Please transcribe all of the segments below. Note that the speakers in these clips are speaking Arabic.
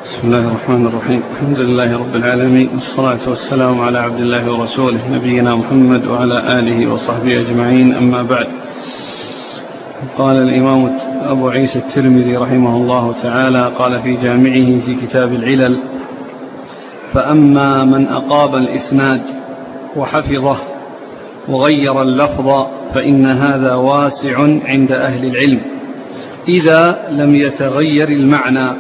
بسم الله الرحمن الرحيم. الحمد لله رب العالمين، والصلاة والسلام على عبد الله ورسوله نبينا محمد وعلى آله وصحبه أجمعين، أما بعد. قال الإمام أبو عيسى الترمذي رحمه الله تعالى قال في جامعه في كتاب العلل: فأما من أقاب الإسناد وحفظه وغير اللفظ فإن هذا واسع عند أهل العلم إذا لم يتغير المعنى.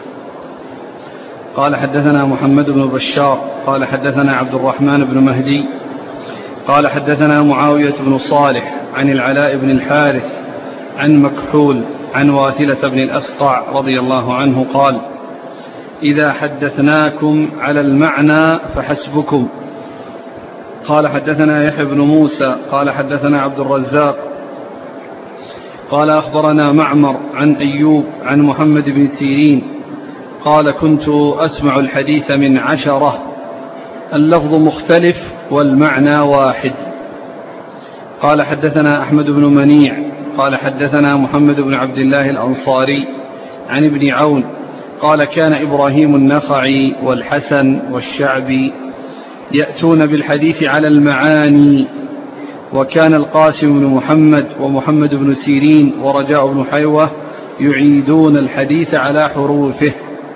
قال حدثنا محمد بن بشار قال حدثنا عبد الرحمن بن مهدي قال حدثنا معاوية بن صالح عن العلاء بن الحارث عن مكحول عن واثلة بن الأسقع رضي الله عنه قال: إذا حدثناكم على المعنى فحسبكم. قال حدثنا يحيى بن موسى قال حدثنا عبد الرزاق قال أخبرنا معمر عن أيوب عن محمد بن سيرين قال: كنت أسمع الحديث من 10، اللفظ مختلف والمعنى واحد. قال حدثنا أحمد بن منيع قال حدثنا محمد بن عبد الله الأنصاري عن ابن عون قال: كان إبراهيم النخعي والحسن والشعبي يأتون بالحديث على المعاني، وكان القاسم بن محمد ومحمد بن سيرين ورجاء بن حيوة يعيدون الحديث على حروفه.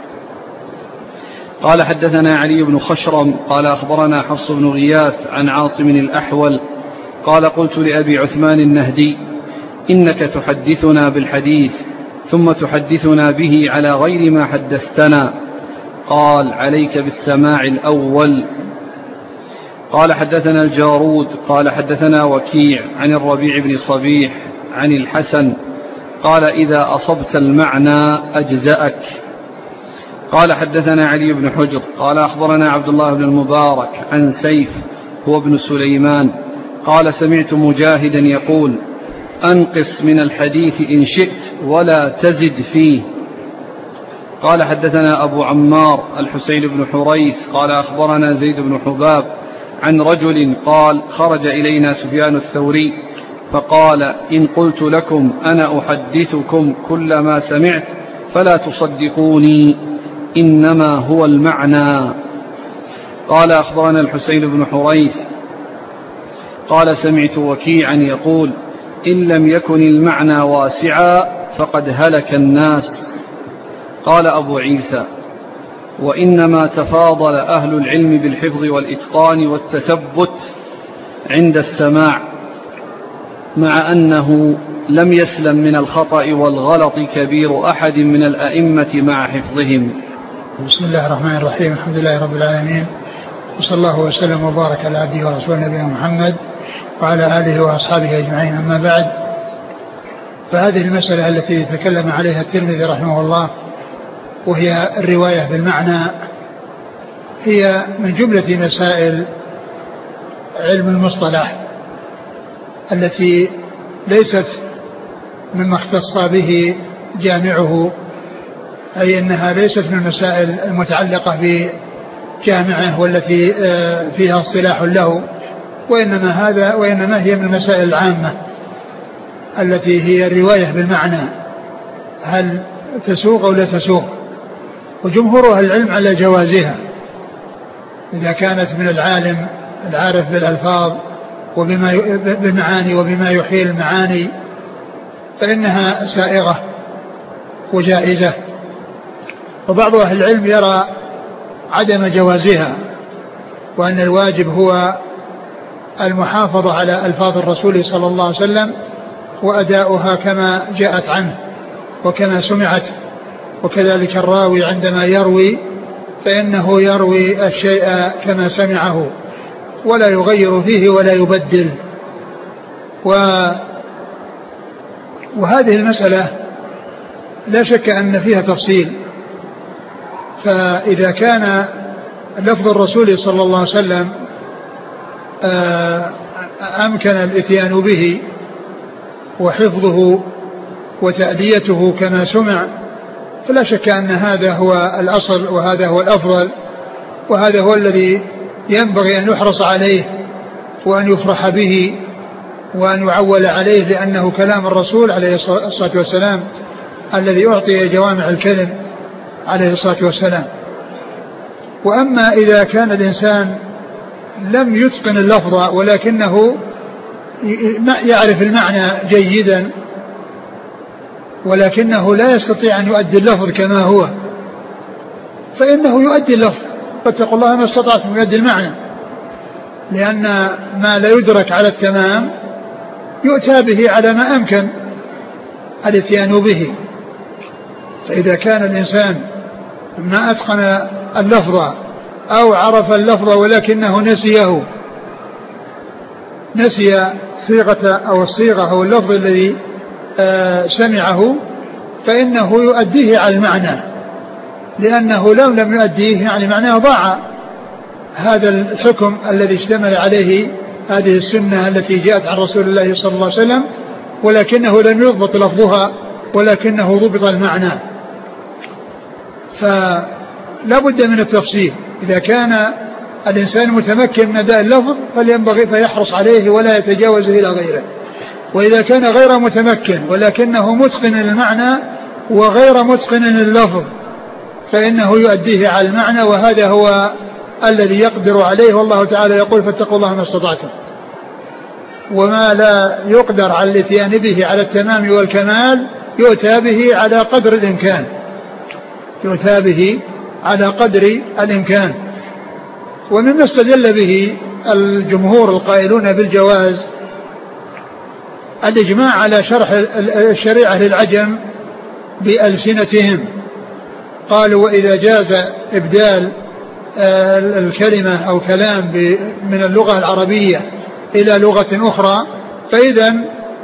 قال حدثنا علي بن خشرم قال أخبرنا حفص بن غياث عن عاصم الأحول قال: قلت لأبي عثمان النهدي: إنك تحدثنا بالحديث ثم تحدثنا به على غير ما حدثتنا. قال: عليك بالسماع الأول. قال حدثنا الجارود قال حدثنا وكيع عن الربيع بن صبيح عن الحسن قال: إذا أصبت المعنى أجزأك. قال حدثنا علي بن حجر قال أخبرنا عبد الله بن المبارك عن سيف هو ابن سليمان قال: سمعت مجاهدا يقول: أنقص من الحديث إن شئت ولا تزد فيه. قال حدثنا أبو عمار الحسين بن حريث قال أخبرنا زيد بن حباب عن رجل قال: خرج إلينا سفيان الثوري فقال: إن قلت لكم أنا أحدثكم كل ما سمعت فلا تصدقوني، إنما هو المعنى. قال أخبرنا الحسين بن حريث قال: سمعت وكيعا يقول: إن لم يكن المعنى واسعا فقد هلك الناس. قال أبو عيسى: وإنما تفاضل أهل العلم بالحفظ والإتقان والتثبت عند السماع، مع أنه لم يسلم من الخطأ والغلط كبير أحد من الأئمة مع حفظهم. بسم الله الرحمن الرحيم. الحمد لله رب العالمين، وصلى الله وسلم وبارك على عبده ورسوله نبينا محمد وعلى آله وأصحابه أجمعين، أما بعد. فهذه المسألة التي تكلم عليها الترمذي رحمه الله وهي الرواية بالمعنى هي من جملة مسائل علم المصطلح التي ليست مما اختص به جامعه، أي أنها ليست من المسائل المتعلقة بجامعه والتي فيها اصطلاح له، وإنما هي من المسائل العامة التي هي الرواية بالمعنى، هل تسوق أو لا تسوق. وجمهور أهل العلم على جوازها إذا كانت من العالم العارف بالألفاظ بالمعاني وبما يحيل المعاني فإنها سائغة وجائزة. وبعض أهل العلم يرى عدم جوازها، وأن الواجب هو المحافظة على ألفاظ الرسول صلى الله عليه وسلم وأداؤها كما جاءت عنه وكما سمعت. وكذلك الراوي عندما يروي فإنه يروي الشيء كما سمعه ولا يغير فيه ولا يبدل. وهذه المسألة لا شك أن فيها تفصيل. فإذا كان لفظ الرسول صلى الله عليه وسلم أمكن الإتيان به وحفظه وتأديته كما سمع، فلا شك أن هذا هو الأصل وهذا هو الأفضل وهذا هو الذي ينبغي أن يحرص عليه وأن يفرح به وأن يعول عليه، لأنه كلام الرسول عليه الصلاة والسلام الذي أعطي جوامع الكلم عليه الصلاة والسلام. وأما إذا كان الإنسان لم يتقن اللفظ ولكنه يعرف المعنى جيدا ولكنه لا يستطيع أن يؤدي اللفظ كما هو، فإنه يؤدي اللفظ، فاتقوا الله ما استطعتم، يؤدي المعنى، لأن ما لا يدرك على التمام يؤتى به على ما أمكن الاتيان به. فإذا كان الإنسان ما أتقن اللفظ أو عرف اللفظ ولكنه نسي صيغة أو الصيغة أو اللفظ الذي سمعه، فإنه يؤديه على المعنى، لأنه لو لم يؤديه يعني معناه ضاع هذا الحكم الذي اشتمل عليه هذه السنة التي جاءت عن رسول الله صلى الله عليه وسلم، ولكنه لم يضبط لفظها ولكنه ضبط المعنى. فلا بد من التفصيل. إذا كان الإنسان متمكن من أداء اللفظ فلينبغي فيحرص عليه ولا يتجاوزه إلى غيره، وإذا كان غير متمكن ولكنه متقن المعنى وغير متقن اللفظ فإنه يؤديه على المعنى، وهذا هو الذي يقدر عليه. والله تعالى يقول فاتقوا الله ما استطعتم. وما لا يقدر على الاتيان به على التمام والكمال يؤتى به على قدر الإمكان، يؤتى به على قدر الإمكان. ومما استدل به الجمهور القائلون بالجواز الإجماع على شرح الشريعة للعجم بألسنتهم. قالوا وإذا جاز إبدال الكلمة أو كلام من اللغة العربية إلى لغة أخرى فإذا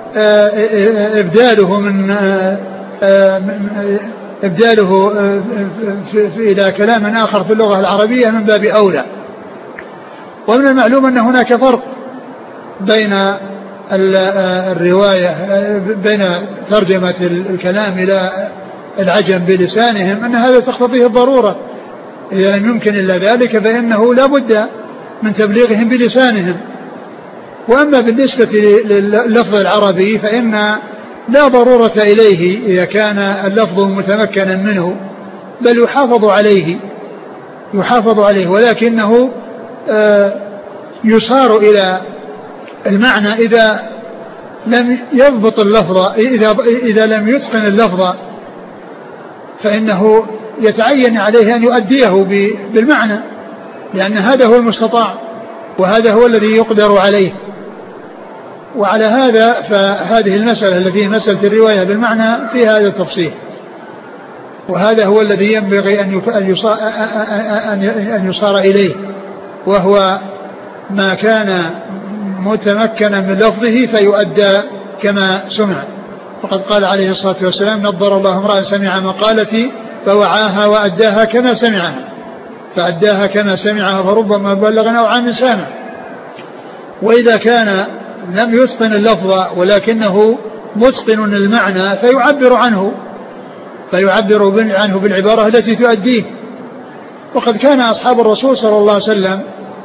إبداله إلى كلام آخر في اللغة العربية من باب أولى. ومن المعلوم أن هناك فرق بين الرواية بين ترجمة الكلام إلى العجم بلسانهم، أن هذا تقتضيه الضرورة، إذا لم يمكن إلا ذلك فإنه لا بد من تبليغهم بلسانهم. وأما بالنسبة لللفظ العربي فإن لا ضرورة إليه إذا كان اللفظ متمكنا منه، بل يحافظ عليه ولكنه يصار إلى المعنى إذا لم يضبط اللفظ، إذا لم يتقن اللفظ فإنه يتعين عليه أن يؤديه بالمعنى، لأن هذا هو المستطاع وهذا هو الذي يقدر عليه. وعلى هذا فهذه المسألة التي هي مسألة الرواية بالمعنى في هذا التفصيل، وهذا هو الذي ينبغي أن يصار إليه، وهو ما كان متمكنا من لفظه فيؤدى كما سمع. وقد قال عليه الصلاة والسلام نضر الله امرأ سمع مقالتي فوعاها وأداها كما سمعها فربما بلغ أو عام سامع. وإذا كان لم يتقن اللفظ ولكنه متقن المعنى فيعبر عنه بالعبارة التي تؤديه. وقد كان أصحاب الرسول صلى الله عليه وسلم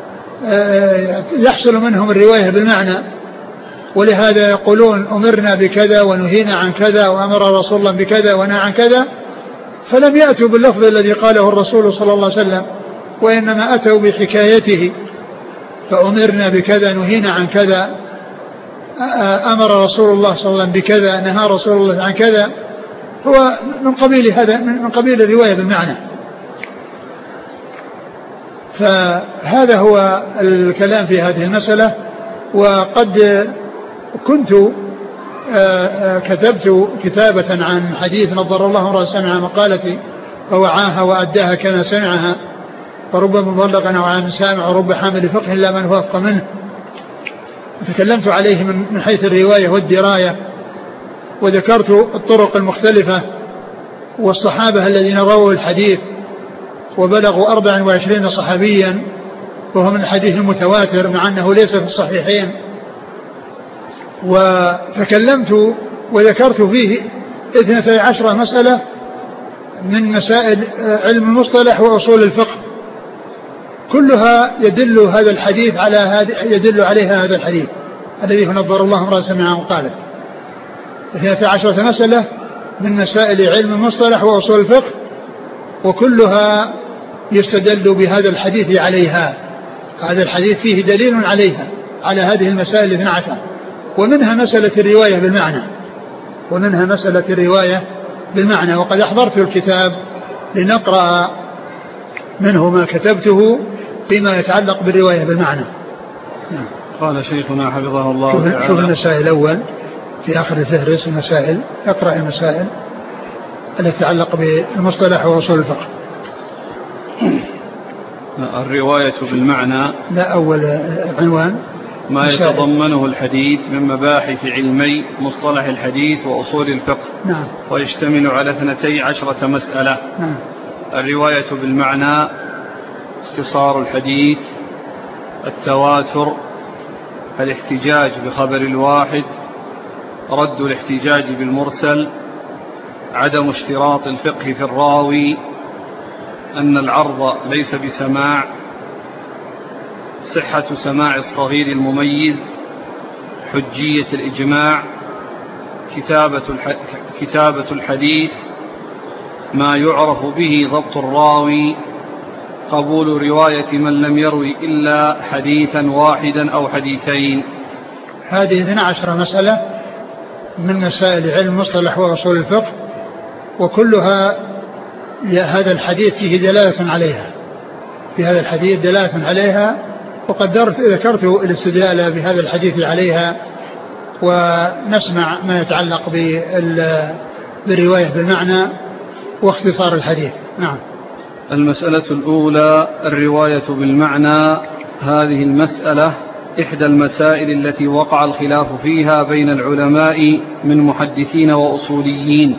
يحصل منهم الرواية بالمعنى، ولهذا يقولون أمرنا بكذا ونهينا عن كذا وأمر رسول الله بكذا ونهى عن كذا، فلم يأتوا باللفظ الذي قاله الرسول صلى الله عليه وسلم، وإنما أتوا بحكايته، فأمرنا بكذا نهينا عن كذا، أمر رسول الله صلى الله عليه وسلم بكذا نهى رسول الله عن كذا، هو من قبيل الرواية بالمعنى. فهذا هو الكلام في هذه المسألة. وقد كنت كتبت كتابة عن حديث نضر الله امرأ سمع مقالتي فوعاها وأداها كما سمعها فرب مبلغ أو عام سامع ورب حامل فقه لا من هو أفقه منه. وتكلمت عليه من حيث الرواية والدراية، وذكرت الطرق المختلفة والصحابة الذين رووا الحديث وبلغوا 24 صحابيا، وهو من الحديث المتواتر مع أنه ليس في الصحيحين. وتكلمت وذكرت فيه 12 مسألة من مسائل علم المصطلح وأصول الفقه، كلها يدل هذا الحديث يدل عليها هذا الحديث الذي نضر الله امرأ سمع وقال. 12 مسألة من مسائل علم المصطلح وأصول الفقه وكلها يستدل بهذا الحديث عليها. هذا الحديث فيه دليل عليها، على هذه المسائل 12، ومنها مسألة الرواية بالمعنى. وقد أحضرت الكتاب لنقرأ منه ما كتبته فيما يتعلق بالرواية بالمعنى. قال شيخنا حفظه الله تعالى. شوف المسائل الأول في آخر الفهرس، المسائل، اقرأ المسائل التي تتعلق بالمصطلح وأصول الفقه. الرواية بالمعنى، لا، أول عنوان ما يتضمنه الحديث من مباحث علمي مصطلح الحديث وأصول الفقه. نعم. ويشتمل على 12 مسألة. نعم. الرواية بالمعنى: اختصار الحديث، التواتر، الاحتجاج بخبر الواحد، رد الاحتجاج بالمرسل، عدم اشتراط الفقه في الراوي، أن العرض ليس بسماع، صحة سماع الصغير المميز، حجية الإجماع، كتابة الحديث، ما يعرف به ضبط الراوي، قبول رواية من لم يروي إلا حديثا واحدا أو حديثين. هذه 12 مسألة من مسائل علم مصطلح وأصول الفقه، وكلها هذا الحديث فيه دلالة عليها، في هذا الحديث دلالة عليها، وقد ذكرت الاستدلال بهذا الحديث عليها، ونسمع ما يتعلق بالرواية بالمعنى واختصار الحديث. نعم. المسألة الأولى: الرواية بالمعنى. هذه المسألة إحدى المسائل التي وقع الخلاف فيها بين العلماء من محدثين وأصوليين،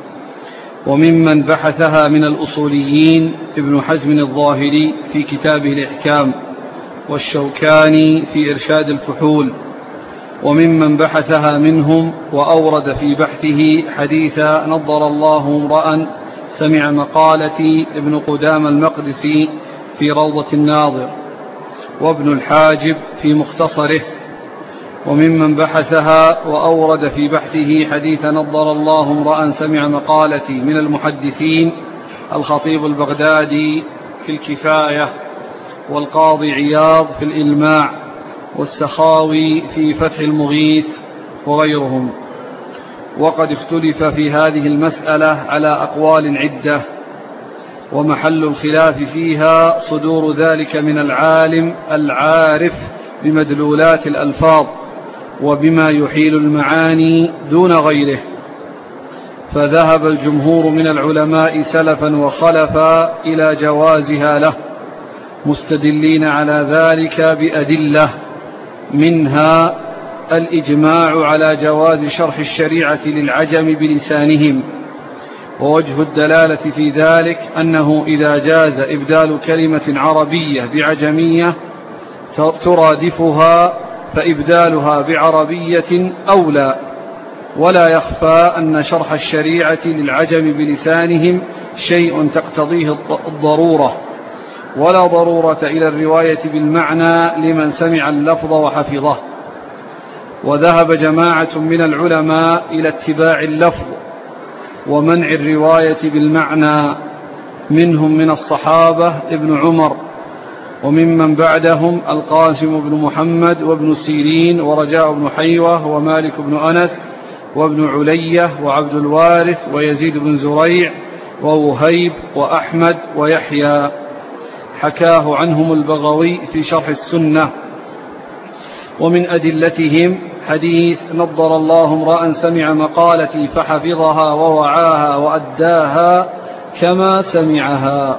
وممن بحثها من الأصوليين ابن حزم الظاهري في كتابه الإحكام، والشوكاني في إرشاد الفحول، وممن بحثها منهم وأورد في بحثه حديث نضر الله امرأ سمع مقالتي ابن قدام المقدسي في روضة الناظر، وابن الحاجب في مختصره. وممن بحثها وأورد في بحثه حديث نضر الله امرأ سمع مقالتي من المحدثين الخطيب البغدادي في الكفاية، والقاضي عياض في الإلماع، والسخاوي في فتح المغيث، وغيرهم. وقد اختلف في هذه المسألة على أقوال عدة، ومحل الخلاف فيها صدور ذلك من العالم العارف بمدلولات الألفاظ وبما يحيل المعاني دون غيره. فذهب الجمهور من العلماء سلفا وخلفا إلى جوازها له، مستدلين على ذلك بأدلة، منها الإجماع على جواز شرح الشريعة للعجم بلسانهم. ووجه الدلالة في ذلك أنه إذا جاز إبدال كلمة عربية بعجمية ترادفها فإبدالها بعربية أولى. ولا يخفى أن شرح الشريعة للعجم بلسانهم شيء تقتضيه الضرورة، ولا ضرورة إلى الرواية بالمعنى لمن سمع اللفظ وحفظه. وذهب جماعة من العلماء إلى اتباع اللفظ ومنع الرواية بالمعنى، منهم من الصحابة ابن عمر، وممن بعدهم القاسم بن محمد وابن سيرين ورجاء بن حيوة ومالك بن أنس وابن علية وعبد الوارث ويزيد بن زريع ووهيب وأحمد ويحيى، حكاه عنهم البغوي في شرح السنة. ومن أدلتهم حديث نضر الله امرأ سمع مقالتي فحفظها ووعاها وأداها كما سمعها.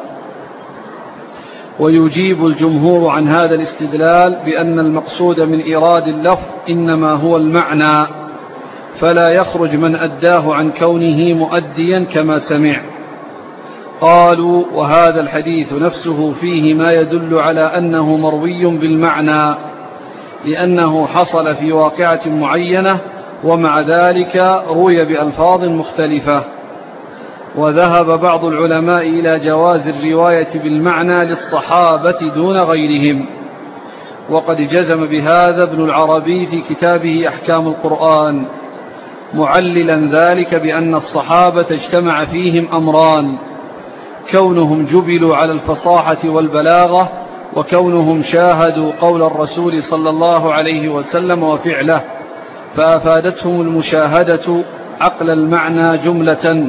ويجيب الجمهور عن هذا الاستدلال بأن المقصود من إيراد اللفظ إنما هو المعنى، فلا يخرج من أداه عن كونه مؤديا كما سمع. قالوا: وهذا الحديث نفسه فيه ما يدل على أنه مروي بالمعنى، لأنه حصل في واقعة معينة، ومع ذلك روي بألفاظ مختلفة. وذهب بعض العلماء إلى جواز الرواية بالمعنى للصحابة دون غيرهم، وقد جزم بهذا ابن العربي في كتابه أحكام القرآن، معللا ذلك بأن الصحابة اجتمع فيهم أمران: كونهم جبلوا على الفصاحة والبلاغة، وكونهم شاهدوا قول الرسول صلى الله عليه وسلم وفعله، فأفادتهم المشاهدة عقل المعنى جملة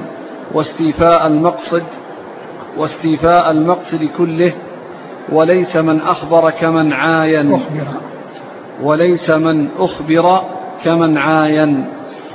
واستيفاء المقصد كله، وليس من أخبر كمن عاين.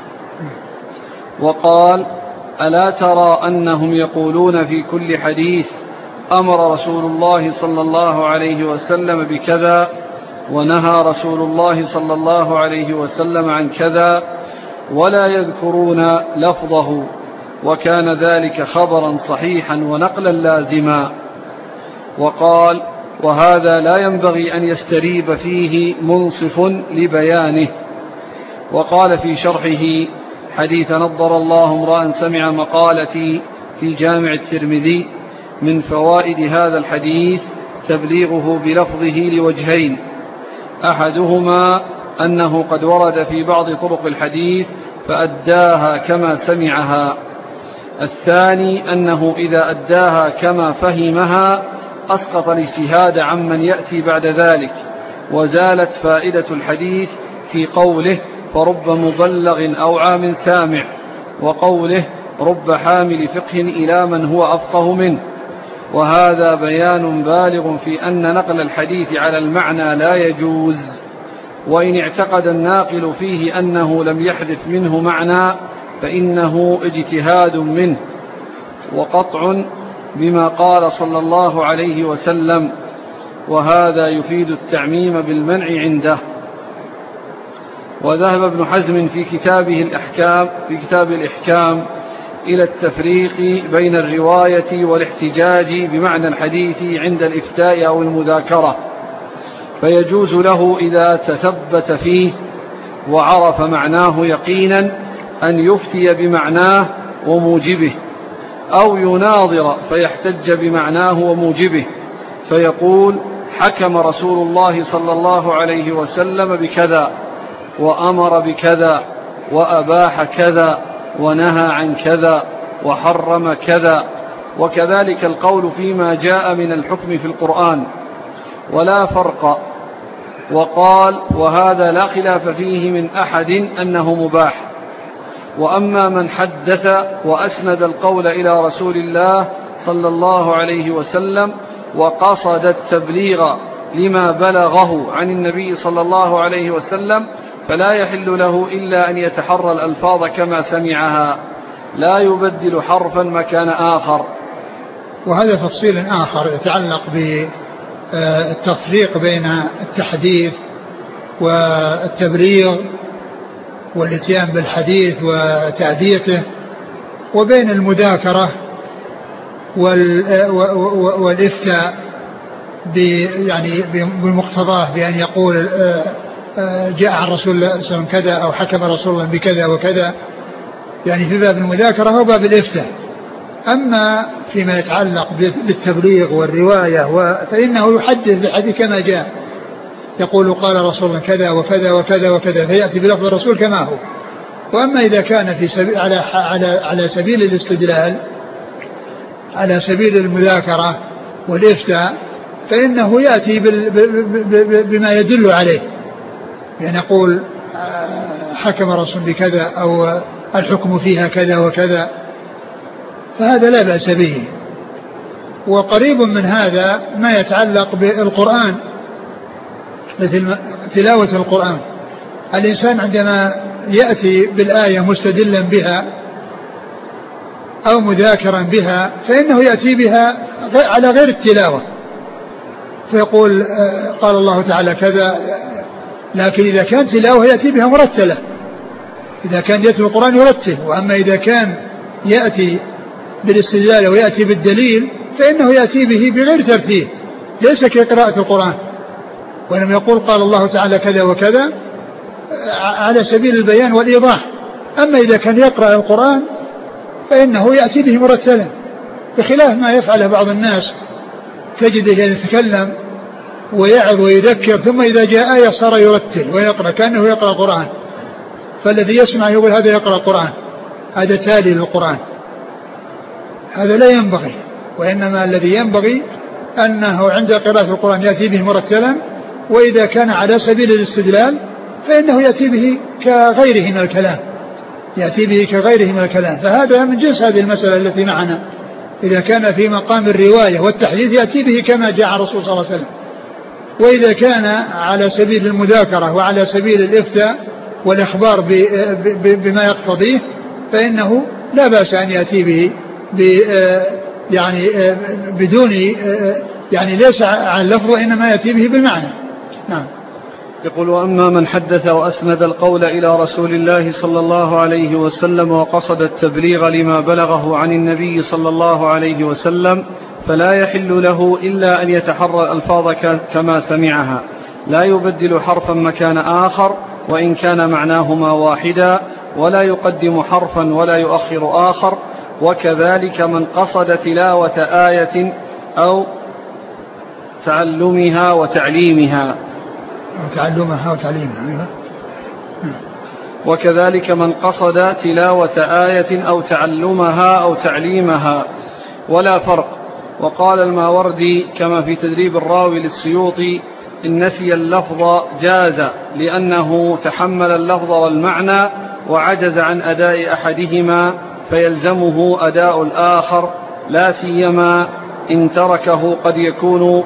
وقال: ألا ترى أنهم يقولون في كل حديث أمر رسول الله صلى الله عليه وسلم بكذا، ونهى رسول الله صلى الله عليه وسلم عن كذا، ولا يذكرون لفظه، وكان ذلك خبرا صحيحا ونقلا لازما. وقال: وهذا لا ينبغي أن يستريب فيه منصف لبيانه. وقال في شرحه حديث نضر الله امرأ سمع مقالتي في جامع الترمذي: من فوائد هذا الحديث تبليغه بلفظه لوجهين: أحدهما أنه قد ورد في بعض طرق الحديث فأداها كما سمعها، الثاني أنه إذا أداها كما فهمها أسقط الاجتهاد عمن يأتي بعد ذلك، وزالت فائدة الحديث في قوله: فرب مبلغ أوعى من سامع، وقوله: رب حامل فقه إلى من هو أفقه منه. وهذا بيان بالغ في أن نقل الحديث على المعنى لا يجوز، وإن اعتقد الناقل فيه أنه لم يحذف منه معنى فإنه اجتهاد منه وقطع بما قال صلى الله عليه وسلم، وهذا يفيد التعميم بالمنع عنده. وذهب ابن حزم في كتاب الإحكام إلى التفريق بين الرواية والاحتجاج بمعنى الحديث عند الإفتاء أو المذاكرة، فيجوز له إذا تثبت فيه وعرف معناه يقينا أن يفتي بمعناه وموجبه، أو يناظر فيحتج بمعناه وموجبه، فيقول: حكم رسول الله صلى الله عليه وسلم بكذا، وأمر بكذا، وأباح كذا، ونهى عن كذا، وحرم كذا. وكذلك القول فيما جاء من الحكم في القرآن، ولا فرق. وقال: وهذا لا خلاف فيه من أحد أنه مباح. وأما من حدث وأسند القول إلى رسول الله صلى الله عليه وسلم وقصد التبليغ لما بلغه عن النبي صلى الله عليه وسلم، فلا يحل له إلا أن يتحرى الألفاظ كما سمعها، لا يبدل حرفا مكان آخر. وهذا تفصيل آخر يتعلق بالتفريق بين التحديث والتبليغ والاتيان بالحديث وتأديته، وبين المذاكرة والإفتاء يعني بمقتضاه بأن يقول جاء عن رسول الله صلى الله عليه وسلم كذا، أو حكم رسول الله بكذا وكذا، يعني في باب المذاكرة وباب الإفتاء. أما فيما يتعلق بالتبليغ والرواية فإنه يحدث بالحديث كما جاء، يقول قال رسول الله كذا وكذا وكذا وكذا، فيأتي بلفظ الرسول كما هو. وأما إذا كان في سبيل على سبيل الاستدلال، على سبيل المذاكرة والإفتاء، فإنه يأتي بما يدل عليه، يعني يقول حكم رسول بكذا، أو الحكم فيها كذا وكذا، فهذا لا بأس به. وقريب من هذا ما يتعلق بالقرآن، مثل تلاوة القرآن. الإنسان عندما يأتي بالآية مستدلا بها أو مذاكرا بها، فإنه يأتي بها على غير التلاوة، فيقول قال الله تعالى كذا. لكن إذا كان تلاوة يأتي بها مرتلة، إذا كان يتلو القرآن يرتل. وأما إذا كان يأتي بالاستدلال ويأتي بالدليل، فإنه يأتي به بغير ترتيب، ليس كقراءة القرآن، ولم يقول قال الله تعالى كذا وكذا على سبيل البيان والإيضاح. أما إذا كان يقرأ القرآن فإنه يأتي به مرتلا، بخلاف ما يفعله بعض الناس، تجده يتكلم ويعظ ويذكر، ثم إذا جاء آية صار يرتل ويقرأ كأنه يقرأ القرآن، فالذي يسمع يقول هذا يقرأ القرآن، هذا تالي للقرآن. هذا لا ينبغي، وإنما الذي ينبغي أنه عند قراءة القرآن يأتي به مرتلا، وإذا كان على سبيل الاستدلال فإنه يأتي به كغيره من الكلام، يأتي به كغيره من الكلام. فهذا من جنس هذه المسألة التي معنا، إذا كان في مقام الرواية والتحديث يأتي به كما جاء الرسول صلى الله عليه وسلم، وإذا كان على سبيل المذاكرة وعلى سبيل الإفتاء والإخبار بما يقتضيه فإنه لا بأس أن يأتي به يعني بدون يعني ليس على اللفظ وإنما يأتي به بالمعنى. نعم. يقول: وأما من حدث وأسند القول إلى رسول الله صلى الله عليه وسلم وقصد التبليغ لما بلغه عن النبي صلى الله عليه وسلم فلا يحل له إلا أن يتحرى الألفاظ كما سمعها، لا يبدل حرفا مكان آخر وإن كان معناهما واحدا، ولا يقدم حرفا ولا يؤخر آخر. وكذلك من قصد تلاوة آية أو تعلمها وتعليمها. وكذلك من قصد تلاوة آية أو تعلمها أو تعليمها ولا فرق. وقال الماوردي كما في تدريب الراوي للسيوطي: إن نسي اللفظ جاز لأنه تحمل اللفظ والمعنى وعجز عن أداء أحدهما فيلزمه أداء الآخر، لا سيما إن تركه قد يكون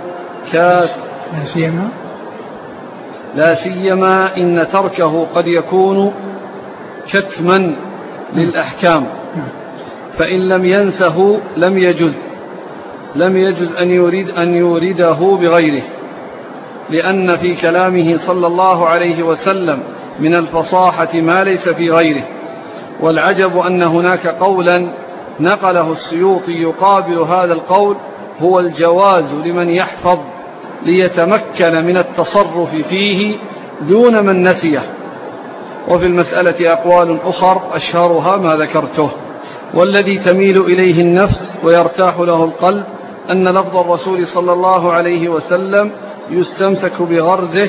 لا سيما إن تركه قد يكون كتما للأحكام، فإن لم ينسه لم يجز أن يورده بغيره، لأن في كلامه صلى الله عليه وسلم من الفصاحة ما ليس في غيره. والعجب أن هناك قولا نقله السيوطي يقابل هذا القول، هو الجواز لمن يحفظ ليتمكن من التصرف فيه دون من نسيه. وفي المسألة أقوال أخر أشهرها ما ذكرته. والذي تميل إليه النفس ويرتاح له القلب أن لفظ الرسول صلى الله عليه وسلم يستمسك بغرزه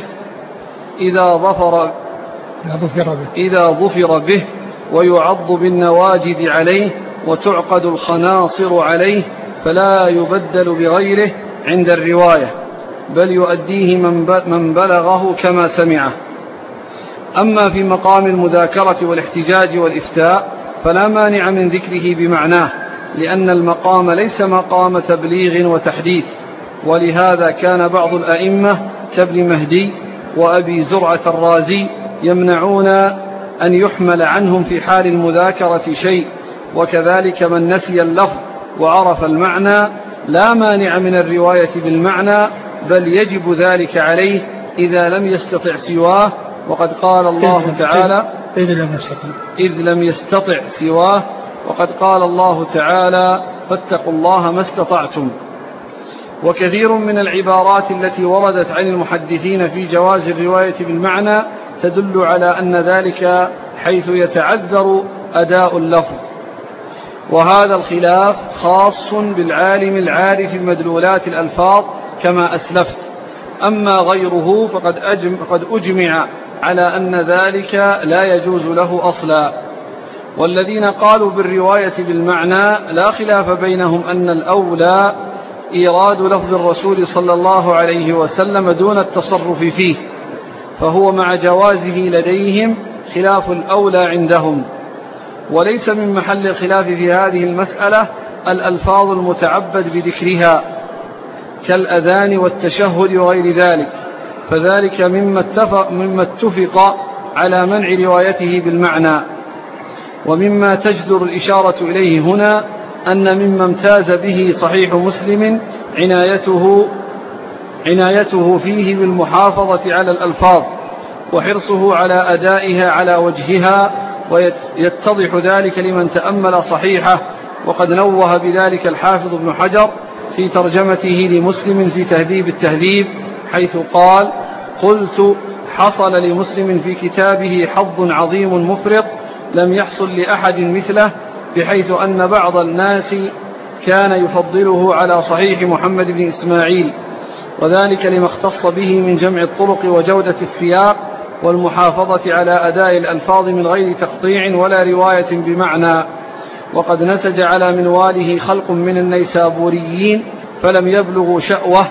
إذا ظفر به ويعض بالنواجد عليه وتعقد الخناصر عليه، فلا يبدل بغيره عند الرواية، بل يؤديه من بلغه كما سمعه. أما في مقام المذاكرة والاحتجاج والإفتاء فلا مانع من ذكره بمعناه، لأن المقام ليس مقام تبليغ وتحديث. ولهذا كان بعض الأئمة كابن مهدي وأبي زرعة الرازي يمنعون أن يحمل عنهم في حال المذاكرة شيء. وكذلك من نسي اللفظ وعرف المعنى لا مانع من الرواية بالمعنى، بل يجب ذلك عليه إذا لم يستطع سواه. وقد قال الله تعالى: إذ لم يستطع سواه. وقد قال الله تعالى: فاتقوا الله ما استطعتم. وكثير من العبارات التي وردت عن المحدثين في جواز الرواية بالمعنى تدل على أن ذلك حيث يتعذر أداء اللفظ، وهذا الخلاف خاص بالعالم العارف بمدلولات الألفاظ كما أسلفت. أما غيره فقد أجمع على أن ذلك لا يجوز له أصلا. والذين قالوا بالرواية بالمعنى لا خلاف بينهم أن الأولى إيراد لفظ الرسول صلى الله عليه وسلم دون التصرف فيه، فهو مع جوازه لديهم خلاف الأولى عندهم. وليس من محل الخلاف في هذه المسألة الألفاظ المتعبد بذكرها كالأذان والتشهد وغير ذلك، فذلك مما اتفق على منع روايته بالمعنى. ومما تجدر الإشارة إليه هنا أن مما امتاز به صحيح مسلم عنايته فيه بالمحافظة على الألفاظ وحرصه على أدائها على وجهها، ويتضح ذلك لمن تأمل صحيحه. وقد نوه بذلك الحافظ ابن حجر في ترجمته لمسلم في تهذيب التهذيب، حيث قال: قلت حصل لمسلم في كتابه حظ عظيم مفرط لم يحصل لأحد مثله، بحيث أن بعض الناس كان يفضله على صحيح محمد بن إسماعيل، وذلك لما اختص به من جمع الطرق وجودة السياق والمحافظة على أداء الألفاظ من غير تقطيع ولا رواية بمعنى. وقد نسج على منواله خلق من النيسابوريين فلم يبلغوا شأوه.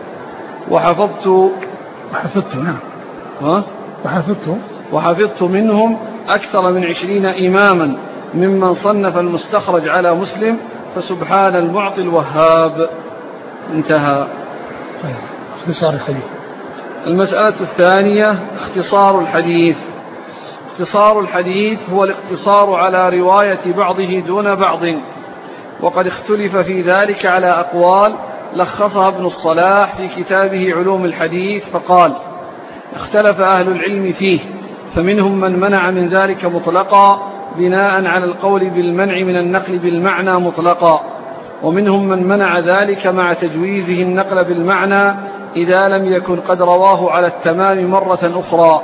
وحفظت منهم أكثر من 20 إماما ممن صنف المستخرج على مسلم، فسبحان المعطي الوهاب. انتهى. طيب. اختصار الحديث. المسألة الثانية اختصار الحديث. اختصار الحديث هو الاقتصار على رواية بعضه دون بعض، وقد اختلف في ذلك على أقوال لخصها ابن الصلاح في كتابه علوم الحديث فقال: اختلف أهل العلم فيه، فمنهم من منع من ذلك مطلقا بناء على القول بالمنع من النقل بالمعنى مطلقا، ومنهم من منع ذلك مع تجويزه النقل بالمعنى إذا لم يكن قد رواه على التمام مرة أخرى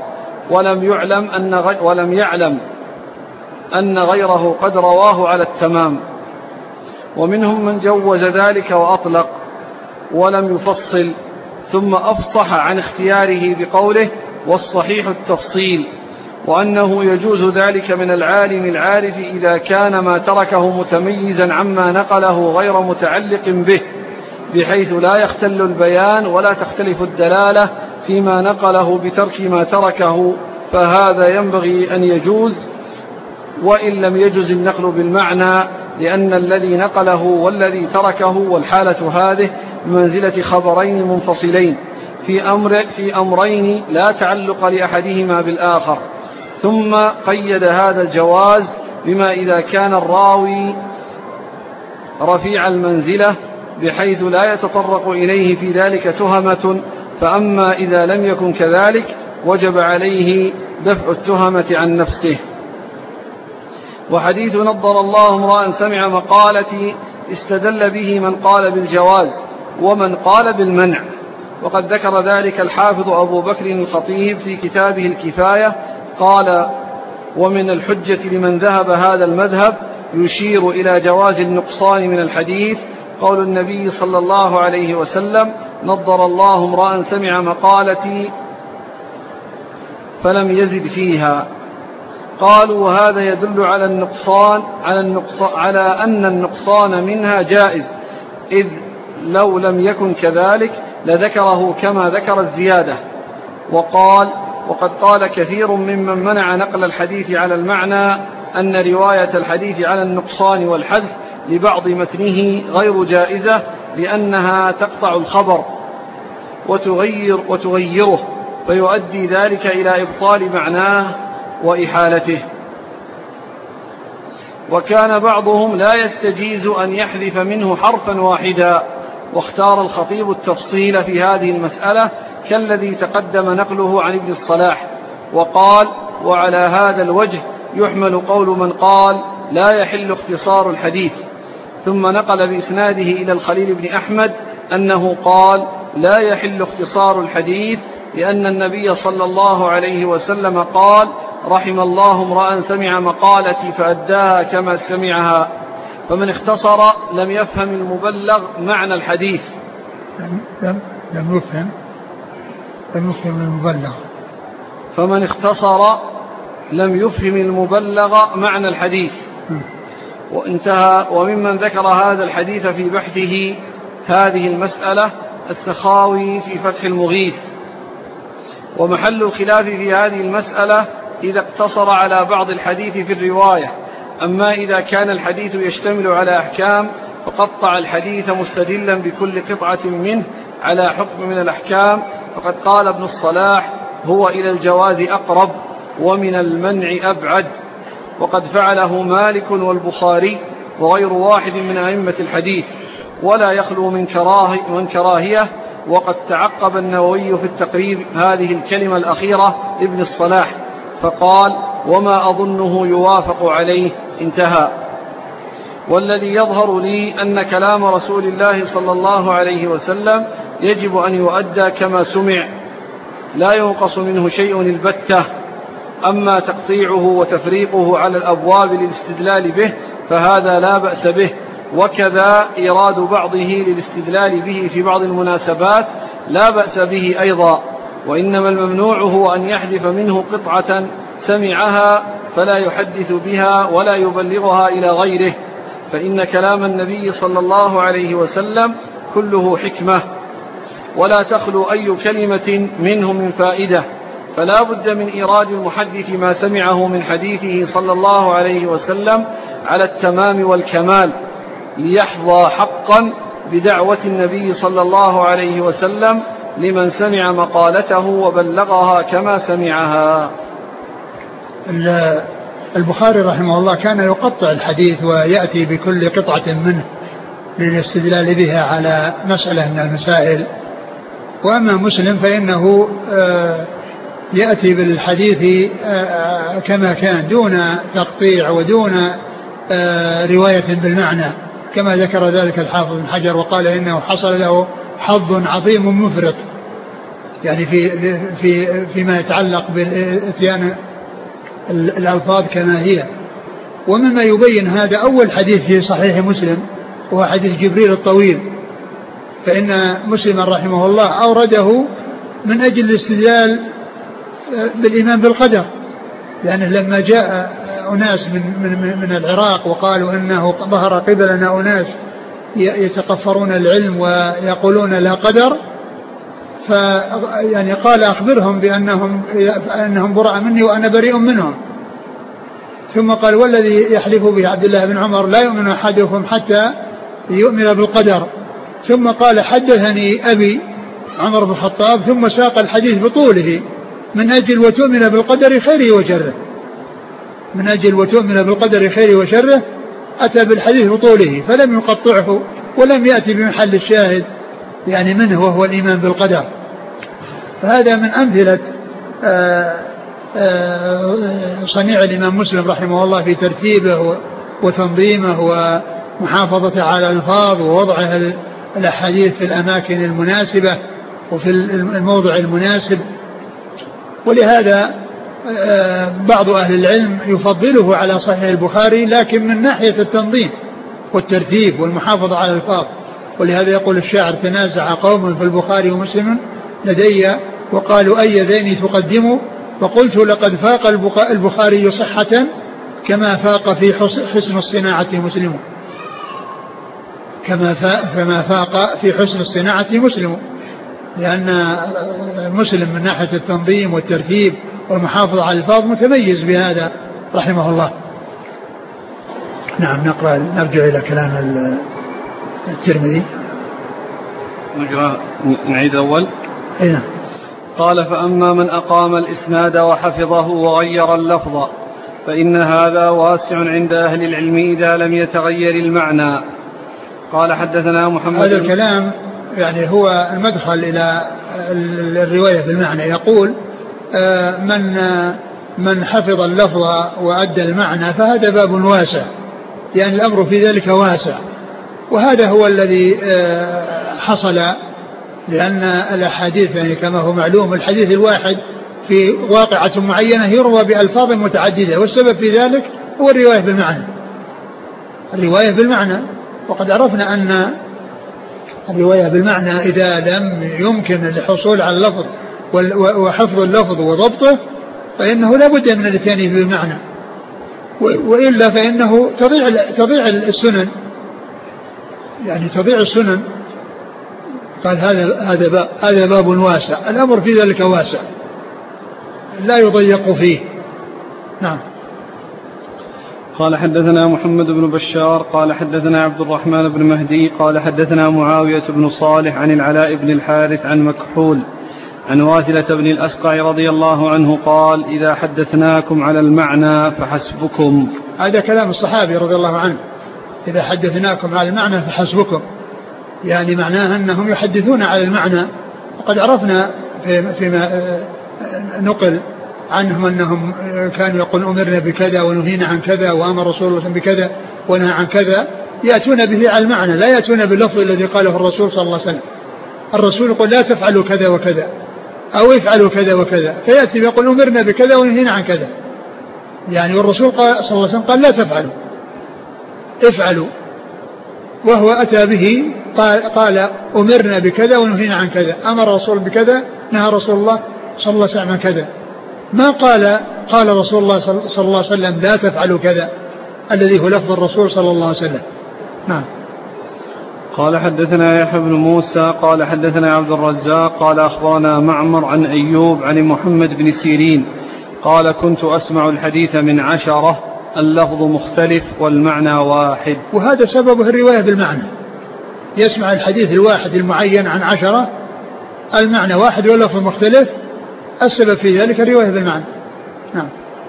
ولم يعلم أن غيره قد رواه على التمام. ومنهم من جوز ذلك وأطلق ولم يفصل، ثم أفصح عن اختياره بقوله: والصحيح التفصيل، وأنه يجوز ذلك من العالم العارف إذا كان ما تركه متميزا عما نقله غير متعلق به، بحيث لا يختل البيان ولا تختلف الدلالة فيما نقله بترك ما تركه، فهذا ينبغي أن يجوز وإن لم يجز النقل بالمعنى، لأن الذي نقله والذي تركه والحالة هذه بمنزلة خبرين منفصلين في أمرين لا تعلق لأحدهما بالآخر. ثم قيد هذا الجواز بما إذا كان الراوي رفيع المنزلة بحيث لا يتطرق إليه في ذلك تهمة، فأما إذا لم يكن كذلك وجب عليه دفع التهمة عن نفسه. وحديث نضر الله امرأ سمع مقالتي استدل به من قال بالجواز ومن قال بالمنع، وقد ذكر ذلك الحافظ أبو بكر الخطيب في كتابه الكفاية، قال: ومن الحجة لمن ذهب هذا المذهب يشير إلى جواز النقصان من الحديث قول النبي صلى الله عليه وسلم: نضر الله امرأ سمع مقالتي فلم يزد فيها. قالوا: وهذا يدل على أن النقصان منها جائز، إذ لو لم يكن كذلك لذكره كما ذكر الزيادة. وقد قال كثير ممن منع نقل الحديث على المعنى أن رواية الحديث على النقصان والحذف لبعض متنه غير جائزة، لأنها تقطع الخبر وتغيره، فيؤدي ذلك إلى إبطال معناه وإحالته. وكان بعضهم لا يستجيز أن يحذف منه حرفا واحدا، واختار الخطيب التفصيل في هذه المسألة كالذي تقدم نقله عن ابن الصلاح، وقال: وعلى هذا الوجه يحمل قول من قال لا يحل اختصار الحديث. ثم نقل بإسناده إلى الخليل بن أحمد أنه قال: لا يحل اختصار الحديث، لأن النبي صلى الله عليه وسلم قال: رحم الله امرأ سمع مقالتي فأداها كما سمعها. فمن اختصر لم يفهم المبلغ معنى الحديث. لم يفهم المبلغ. فمن اختصر لم يفهم المبلغ معنى الحديث. وانتهى. وممن ذكر هذا الحديث في بحثه هذه المسألة السخاوي في فتح المغيث. ومحل الخلاف في هذه المسألة إذا اقتصر على بعض الحديث في الرواية، أما إذا كان الحديث يشتمل على أحكام فقطع الحديث مستدلا بكل قطعة منه على حكم من الأحكام، فقد قال ابن الصلاح: هو إلى الجواز أقرب ومن المنع أبعد. وقد فعله مالك والبخاري وغير واحد من أئمة الحديث، ولا يخلو من كراهية. وقد تعقب النووي في التقريب هذه الكلمة الأخيرة لابن الصلاح فقال: وما أظنه يوافق عليه. انتهى. والذي يظهر لي أن كلام رسول الله صلى الله عليه وسلم يجب أن يؤدى كما سمع، لا ينقص منه شيء البتة. أما تقطيعه وتفريقه على الأبواب للاستدلال به فهذا لا بأس به، وكذا إيراد بعضه للاستدلال به في بعض المناسبات لا بأس به أيضا. وإنما الممنوع هو أن يحذف منه قطعة سمعها فلا يحدث بها ولا يبلغها إلى غيره، فإن كلام النبي صلى الله عليه وسلم كله حكمة، ولا تخلو أي كلمة منه من فائدة، فلا بد من إيراد المحدث ما سمعه من حديثه صلى الله عليه وسلم على التمام والكمال، ليحظى حقا بدعوة النبي صلى الله عليه وسلم لمن سمع مقالته وبلغها كما سمعها. البخاري رحمه الله كان يقطع الحديث ويأتي بكل قطعة منه للاستدلال بها على مسألة من المسائل. وأما مسلم فإنه يأتي بالحديث كما كان دون تقطيع ودون رواية بالمعنى، كما ذكر ذلك الحافظ بن حجر وقال إنه حصل له حظ عظيم مفرط، يعني فيما يتعلق بالاتيان الألفاظ كما هي. ومما يبين هذا أول حديث في صحيح مسلم وهو حديث جبريل الطويل، فإن مسلم رحمه الله أورده من أجل الاستدلال بالإيمان بالقدر، لأنه لما جاء أناس من العراق وقالوا أنه ظهر قبلنا أناس يتقفرون العلم ويقولون لا قدر، يعني قال أخبرهم بأنهم براء مني وأنا بريء منهم. ثم قال والذي يحلف به عبد الله بن عمر لا يؤمن أحدكم حتى يؤمن بالقدر. ثم قال حدثني أبي عمر بن الخطاب، ثم ساق الحديث بطوله من أجل وتؤمن بالقدر خيره وشره، من أجل وتؤمن بالقدر خيره وشره، أتى بالحديث بطوله فلم يقطعه ولم يأتي بمحل الشاهد يعني منه وهو الإيمان بالقدر. فهذا من أمثلة صنيع الإمام مسلم رحمه الله في ترتيبه وتنظيمه ومحافظته على الألفاظ ووضعها الأحاديث في الأماكن المناسبة وفي الموضع المناسب. ولهذا بعض أهل العلم يفضله على صحيح البخاري، لكن من ناحية التنظيم والترتيب والمحافظة على الألفاظ. ولهذا يقول الشاعر تنازع قوم في البخاري ومسلم لدي وقالوا أي ذين تقدموا، فقلت لقد فاق البخاري صحة كما فاق في حسن الصناعة مسلم، كما فاق في حسن الصناعة مسلم، لأن مسلم من ناحية التنظيم والترتيب والمحافظة على الألفاظ متميز بهذا رحمه الله. نعم نرجع إلى كلام الترمذي. نعيد الأول. أين؟ قال فأما من أقام الإسناد وحفظه وغير اللفظ فإن هذا واسع عند أهل العلم إذا لم يتغير المعنى. قال حدثنا محمد. هذا الكلام يعني هو المدخل إلى الرواية بالمعنى. يقول من حفظ اللفظ وأدى المعنى فهذا باب واسع، يعني الأمر في ذلك واسع، وهذا هو الذي حصل، لأن الأحاديث يعني كما هو معلوم الحديث الواحد في واقعة معينة يروى بألفاظ متعددة، والسبب في ذلك هو الرواية بالمعنى. الرواية بالمعنى، وقد عرفنا أن الرواية بالمعنى إذا لم يمكن الحصول على اللفظ وحفظ اللفظ وضبطه فإنه لا بد من الاتيان بالمعنى، وإلا فإنه تضيع السنن، يعني تضيع السنن. قال هذا باب واسع، الأمر في ذلك واسع لا يضيق فيه. نعم. قال حدثنا محمد بن بشار قال حدثنا عبد الرحمن بن مهدي قال حدثنا معاوية بن صالح عن العلاء بن الحارث عن مكحول عن واثلة بن الأسقع رضي الله عنه قال إذا حدثناكم على المعنى فحسبكم. هذا كلام الصحابي رضي الله عنه، إذا حدثناكم على المعنى فحسبكم، يعني معناها أنهم يحدثون على المعنى. وقد عرفنا فيما نقل عنهم أنهم كانوا يقولون أمرنا بكذا ونهينا عن كذا وأمر رسول الله بكذا ونهى عن كذا، يأتون به على المعنى، لا يأتون باللفظ الذي قاله الرسول صلى الله عليه وسلم. الرسول يقول لا تفعلوا كذا وكذا أو افعلوا كذا وكذا، فيأتي يقول أمرنا بكذا ونهينا عن كذا، يعني والرسول صلى الله عليه وسلم قال لا تفعلوا، افعلوا، وهو أتى به قال أمرنا بكذا ونهينا عن كذا، أمر الرسول بكذا، نهى رسول الله صلى الله عليه وسلم عن كذا. ما قال رسول الله صلى الله عليه وسلم لا تفعلوا كذا الذي هو لفظ الرسول صلى الله عليه وسلم. نعم. قال حدثنا يحيى بن موسى قال حدثنا عبد الرزاق قال أخبرنا معمر عن أيوب عن محمد بن سيرين قال كنت أسمع الحديث من 10 اللفظ مختلف والمعنى واحد. وهذا سببه الرواية بالمعنى، يسمع الحديث الواحد المعين عن 10 المعنى واحد واللفظ مختلف، السبب في ذلك الرواية بالمعنى. نعم.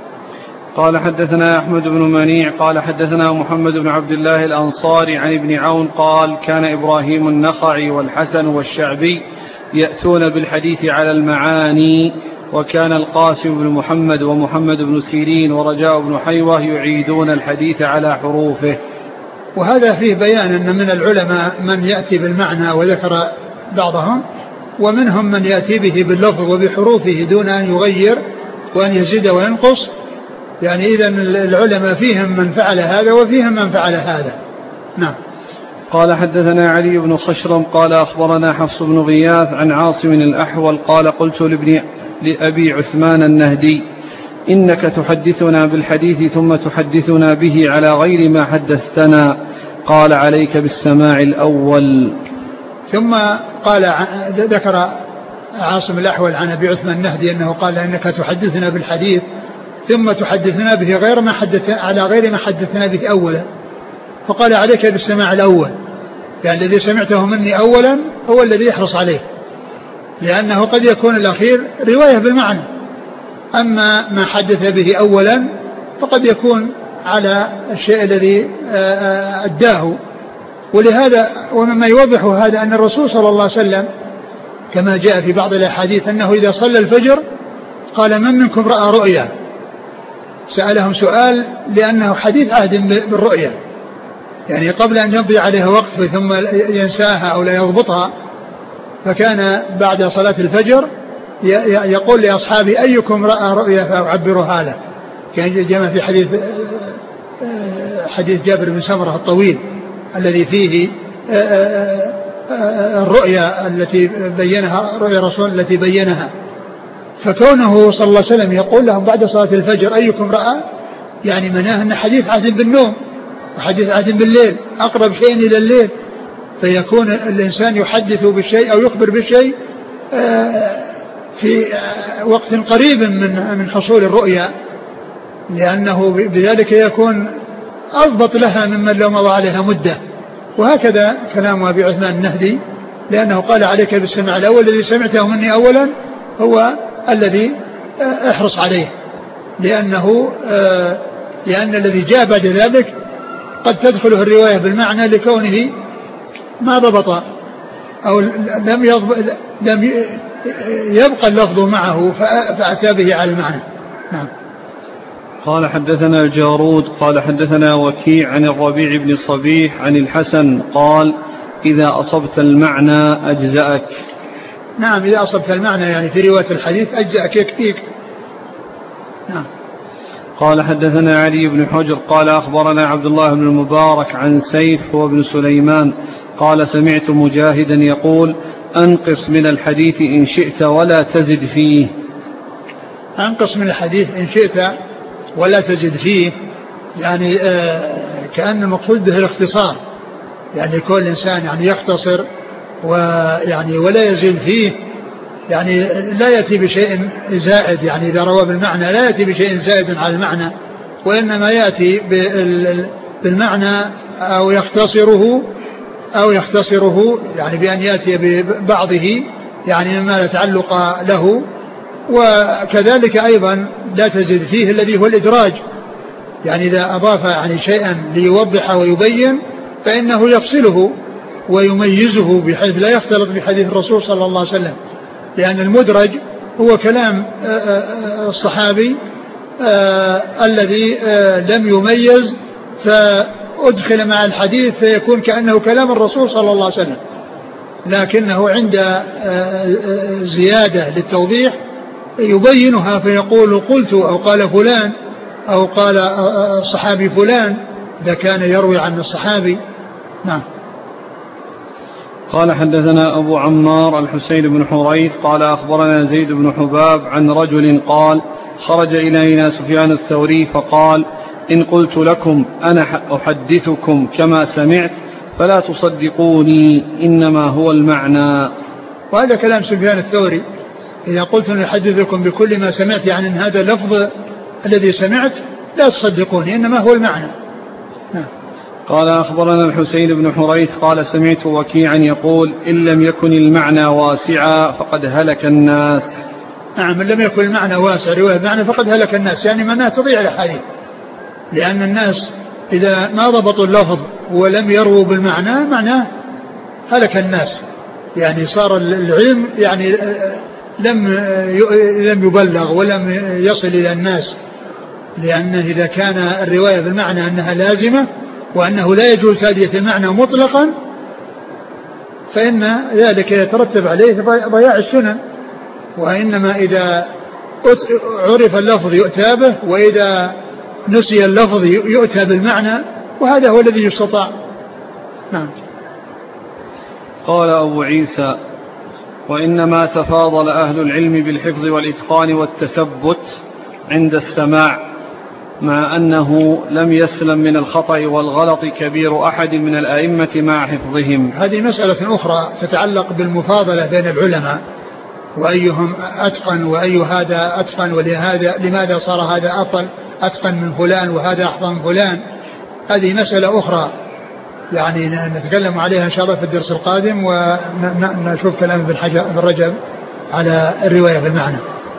قال حدثنا أحمد بن منيع قال حدثنا محمد بن عبد الله الأنصاري عن ابن عون قال كان إبراهيم النخعي والحسن والشعبي يأتون بالحديث على المعاني، وكان القاسم بن محمد ومحمد بن سيرين ورجاء بن حيوة يعيدون الحديث على حروفه. وهذا فيه بيان أن من العلماء من يأتي بالمعنى وذكر بعضهم، ومنهم من يأتي به باللفظ وبحروفه دون أن يغير وأن يزيد وينقص. يعني إذن العلماء فيهم من فعل هذا وفيهم من فعل هذا. نعم. قال حدثنا علي بن خشرم قال أخبرنا حفص بن غياث عن عاصم الأحول قال قلت لأبي عثمان النهدي إنك تحدثنا بالحديث ثم تحدثنا به على غير ما حدثتنا، قال عليك بالسماع الأول. ثم قال ذكر عاصم الأحول عن أبي عثمان النهدي أنه قال إنك تحدثنا بالحديث ثم تحدثنا به على غير ما حدثنا به أولا، فقال عليك بالسماع الأول، يعني الذي سمعته مني أولا هو الذي يحرص عليه، لأنه قد يكون الأخير رواية بالمعنى، أما ما حدث به أولا فقد يكون على الشيء الذي أداه. ولهذا ومما يوضح هذا أن الرسول صلى الله عليه وسلم كما جاء في بعض الأحاديث أنه إذا صلى الفجر قال من منكم رأى رؤيا، سألهم سؤال لأنه حديث عهد بالرؤيا، يعني قبل أن يمضي عليها وقت ثم ينساها أو لا يضبطها، فكان بعد صلاة الفجر يقول لأصحابه أيكم رأى رؤيا فأعبرها له، كان جاء في حديث جابر بن سمرة الطويل الذي فيه الرؤيا التي بينها، رؤيا رسول التي بينها. فكونه صلى الله عليه وسلم يقول لهم بعد صلاة الفجر أيكم رأى، يعني مناه أن حديث عهد بالنوم وحديث عهد بالليل، أقرب شيء إلى الليل، فيكون الإنسان يحدث بالشيء أو يخبر بالشيء في وقت قريب من حصول الرؤيا، لأنه بذلك يكون أضبط لها ممن لو مضى عليها مدة. وهكذا كلام أبي عثمان النهدي، لأنه قال عليك بالسمع الأول، الذي سمعته مني أولا هو الذي احرص عليه، لأن الذي جاء بعد ذلك قد تدخله الرواية بالمعنى لكونه ما ضبط أو لم يبقى اللفظ معه فأتى به على المعنى. نعم. قال حدثنا الجارود قال حدثنا وكيع عن الربيع بن صبيح عن الحسن قال إذا أصبت المعنى أجزأك. نعم، إذا أصبت المعنى يعني في رواية الحديث أجزأك يكفيك. نعم. قال حدثنا علي بن حجر قال أخبرنا عبد الله بن المبارك عن سيف هو بن سليمان قال سمعت مجاهدا يقول أنقص من الحديث إن شئت ولا تزد فيه. أنقص من الحديث إن شئت ولا تزد فيه، يعني كأن المقصود به الاختصار، يعني كل إنسان يعني يختصر ويعني ولا يزيد فيه، يعني لا يأتي بشيء زائد، يعني إذا روى بالمعنى لا يأتي بشيء زائد على المعنى، وإنما يأتي بالمعنى أو يختصره يعني بأن يأتي ببعضه يعني مما لا تعلق له. وكذلك أيضا لا تزيد فيه الذي هو الإدراج، يعني إذا أضاف يعني شيئا ليوضح ويبين فإنه يفصله ويميزه بحيث لا يختلط بحديث الرسول صلى الله عليه وسلم، لأن المدرج هو كلام الصحابي الذي لم يميز فأدخل مع الحديث فيكون كأنه كلام الرسول صلى الله عليه وسلم، لكنه عند زيادة للتوضيح يبينها فيقول قلت أو قال فلان أو قال الصحابي فلان إذا كان يروي عن الصحابي. نعم. قال حدثنا أبو عمار الحسين بن حريث قال أخبرنا زيد بن حباب عن رجل قال خرج إلينا سفيان الثوري فقال إن قلت لكم أنا أحدثكم كما سمعت فلا تصدقوني إنما هو المعنى. وهذا كلام سفيان الثوري، إذا قلت أن أحدثكم بكل ما سمعت يعني أن هذا اللفظ الذي سمعت لا تصدقوني إنما هو المعنى. قال أخبرنا الحسين بن حريث قال سمعت وكيعا يقول إن لم يكن المعنى واسعا فقد هلك الناس. نعم، من لم يكن المعنى واسع رواية المعنى فقد هلك الناس، يعني معناه تضيع الأحاديث، لأن الناس إذا ما ضبطوا اللفظ ولم يروا بالمعنى معناه هلك الناس، يعني صار العلم يعني لم يبلغ ولم يصل إلى الناس، لأنه إذا كان الرواية بالمعنى أنها لازمة وأنه لا يجوز تأدية المعنى مطلقا فإن ذلك يترتب عليه ضياع السنن، وإنما إذا عرف اللفظ يؤتى به وإذا نسي اللفظ يؤتى بالمعنى، وهذا هو الذي يستطاع. نعم. قال أبو عيسى وإنما تفاضل أهل العلم بالحفظ والإتقان والتثبت عند السماع، مع أنه لم يسلم من الخطأ والغلط كبير أحد من الأئمة مع حفظهم. هذه مسألة أخرى تتعلق بالمفاضلة بين العلماء، وأيهم أتقن وأي هذا أتقن، ولهذا لماذا صار هذا أتقن من فلان وهذا أحفظ من فلان. هذه مسألة أخرى يعني نتكلم عليها إن شاء الله في الدرس القادم، ونشوف كلام ابن رجب على الرواية بالمعنى.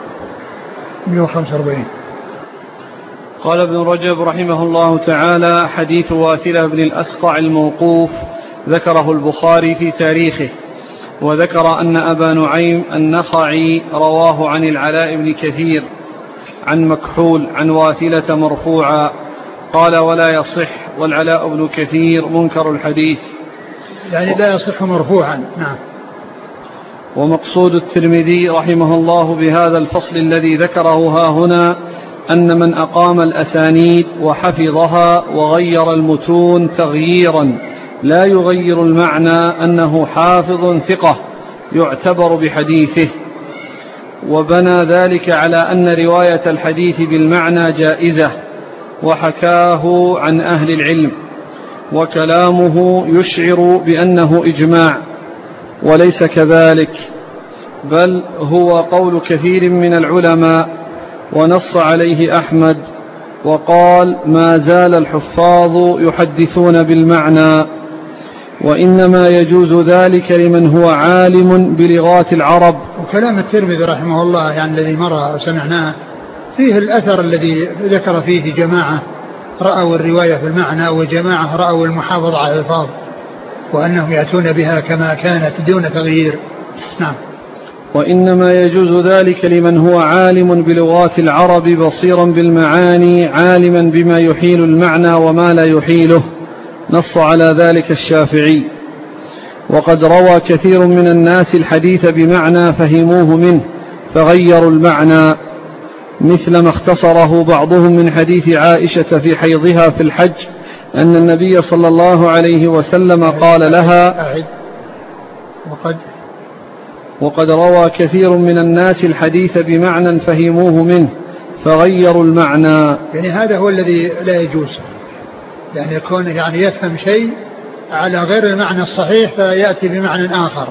145. قال ابن رجب رحمه الله تعالى حديث واثلة بن الأسقع الموقوف ذكره البخاري في تاريخه، وذكر أن أبا نعيم النخعي رواه عن العلاء بن كثير عن مكحول عن واثلة مرفوعا، قال ولا يصح، والعلاء بن كثير منكر الحديث، يعني لا يصح مرفوعا. نعم. ومقصود الترمذي رحمه الله بهذا الفصل الذي ذكره ها هنا أن من أقام الأسانيد وحفظها وغير المتون تغييرا لا يغير المعنى أنه حافظ ثقة يعتبر بحديثه، وبنى ذلك على أن رواية الحديث بالمعنى جائزة، وحكاه عن أهل العلم، وكلامه يشعر بأنه إجماع، وليس كذلك، بل هو قول كثير من العلماء، ونص عليه أحمد وقال ما زال الحفاظ يحدثون بالمعنى، وإنما يجوز ذلك لمن هو عالم بلغات العرب. وكلام الترمذي رحمه الله يعني الذي مر سمعناه فيه الأثر الذي ذكر فيه جماعة رأوا الرواية بالمعنى وجماعة رأوا المحافظة على الألفاظ، وأنهم يأتون بها كما كانت دون تغيير. نعم. وإنما يجوز ذلك لمن هو عالم بلغات العرب بصيرا بالمعاني عالما بما يحيل المعنى وما لا يحيله، نص على ذلك الشافعي. وقد روى كثير من الناس الحديث بمعنى فهموه منه فغيروا المعنى، مثل ما اختصره بعضهم من حديث عائشة في حيضها في الحج أن النبي صلى الله عليه وسلم قال لها وقد روى كثير من الناس الحديث بمعنى فهموه منه فغيروا المعنى. يعني هذا هو الذي لا يجوز، يعني يكون يعني يفهم شيء على غير المعنى الصحيح فيأتي بمعنى آخر،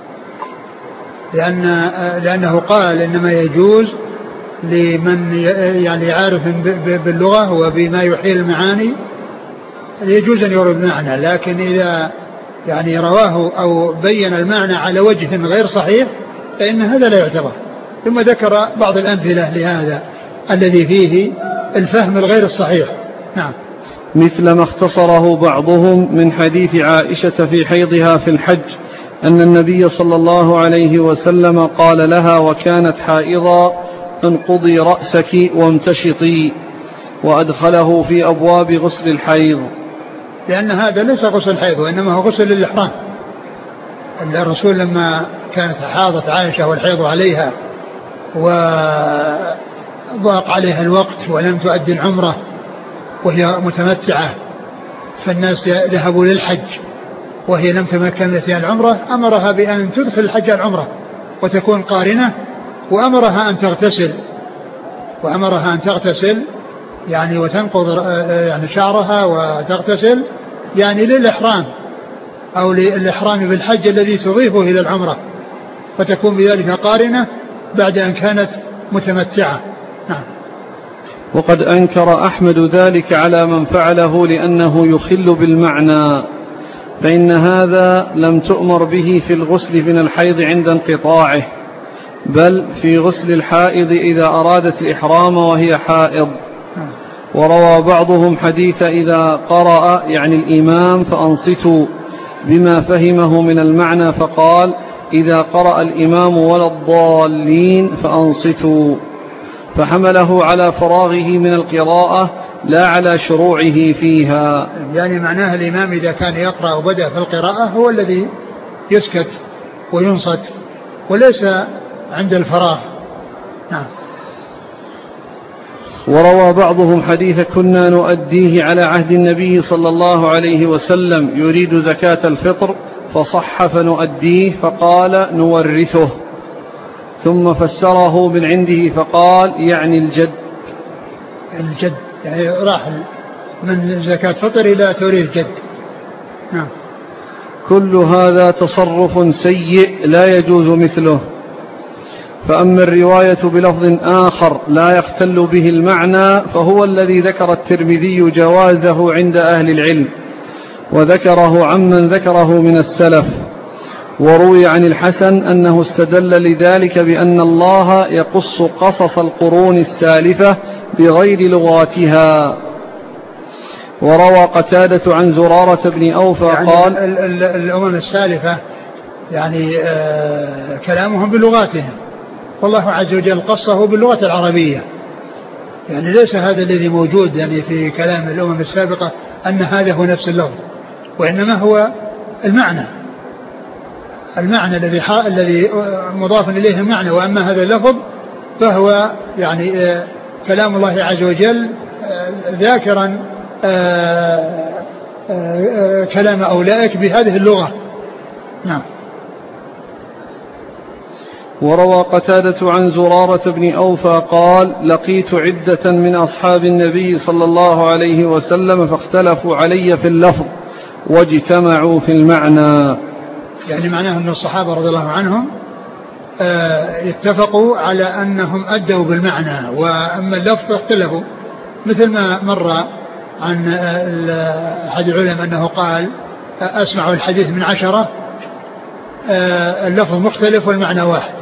لأنه قال إنما يجوز لمن يعني عارف باللغة وبما يحيل المعاني يجوز أن يروي المعنى، لكن إذا يعني رواه أو بين المعنى على وجه غير صحيح فإن هذا لا يعتبر. ثم ذكر بعض الأمثلة لهذا الذي فيه الفهم الغير الصحيح. نعم. مثل ما اختصره بعضهم من حديث عائشة في حيضها في الحج أن النبي صلى الله عليه وسلم قال لها وكانت حائضا انقضي رأسك وامتشطي، وأدخله في أبواب غسل الحيض، لأن هذا ليس غسل الحيض وإنما هو غسل للإحرام. الرسول لما كانت حاضت عائشة والحيض عليها وضاق عليها الوقت ولم تؤدي العمرة وهي متمتعة، فالناس ذهبوا للحج وهي لم تمكن من إتيان العمرة أمرها بأن تدخل الحج العمرة وتكون قارنة، وأمرها أن تغتسل يعني وتنقض يعني شعرها وتغتسل يعني للإحرام أو للإحرام بالحج الذي تضيفه إلى العمرة، فتكون بذلك قارنة بعد أن كانت متمتعة. نعم. وقد أنكر أحمد ذلك على من فعله لأنه يخل بالمعنى، فإن هذا لم تؤمر به في الغسل من الحيض عند انقطاعه، بل في غسل الحائض إذا أرادت الإحرام وهي حائض. وروى بعضهم حديث إذا قرأ يعني الإمام فأنصتوا بما فهمه من المعنى، فقال إذا قرأ الإمام ولا الضالين فأنصتوا، فحمله على فراغه من القراءة لا على شروعه فيها. يعني معناه الإمام إذا كان يقرأ وبدأ في القراءة هو الذي يسكت وينصت وليس عند الفراغ. نعم. وروى بعضهم حديث كنا نؤديه على عهد النبي صلى الله عليه وسلم يريد زكاة الفطر فصح فنؤديه، فقال نورثه، ثم فسره من عنده فقال يعني الجد. الجد يعني راح من زكاة فطر إلى توريث جد. نعم. كل هذا تصرف سيء لا يجوز مثله. فأما الرواية بلفظ آخر لا يختل به المعنى فهو الذي ذكر الترمذي جوازه عند أهل العلم، وذكره عمن ذكره من السلف. وروي عن الحسن أنه استدل لذلك بأن الله يقص قصص القرون السالفة بغير لغاتها. وروى قتادة عن زرارة بن أوفى يعني قال الأمم السالفة يعني كلامهم بلغاتهم، والله عز وجل قصه باللغة العربية، يعني ليس هذا الذي موجود يعني في كلام الأمم السابقة أن هذا هو نفس اللفظ، وإنما هو المعنى الذي مضاف إليه المعنى، وأما هذا اللفظ فهو يعني كلام الله عز وجل ذاكرا كلام أولئك بهذه اللغة. نعم. وروى قتادة عن زرارة بن أوفى قال لقيت عدة من أصحاب النبي صلى الله عليه وسلم فاختلفوا علي في اللفظ واجتمعوا في المعنى. يعني معناه أن الصحابة رضي الله عنهم اتفقوا على أنهم أدوا بالمعنى، وأما اللفظ اختلفوا، مثل ما مر عن أحد العلماء أنه قال أسمع الحديث من 10، اللفظ مختلف والمعنى واحد.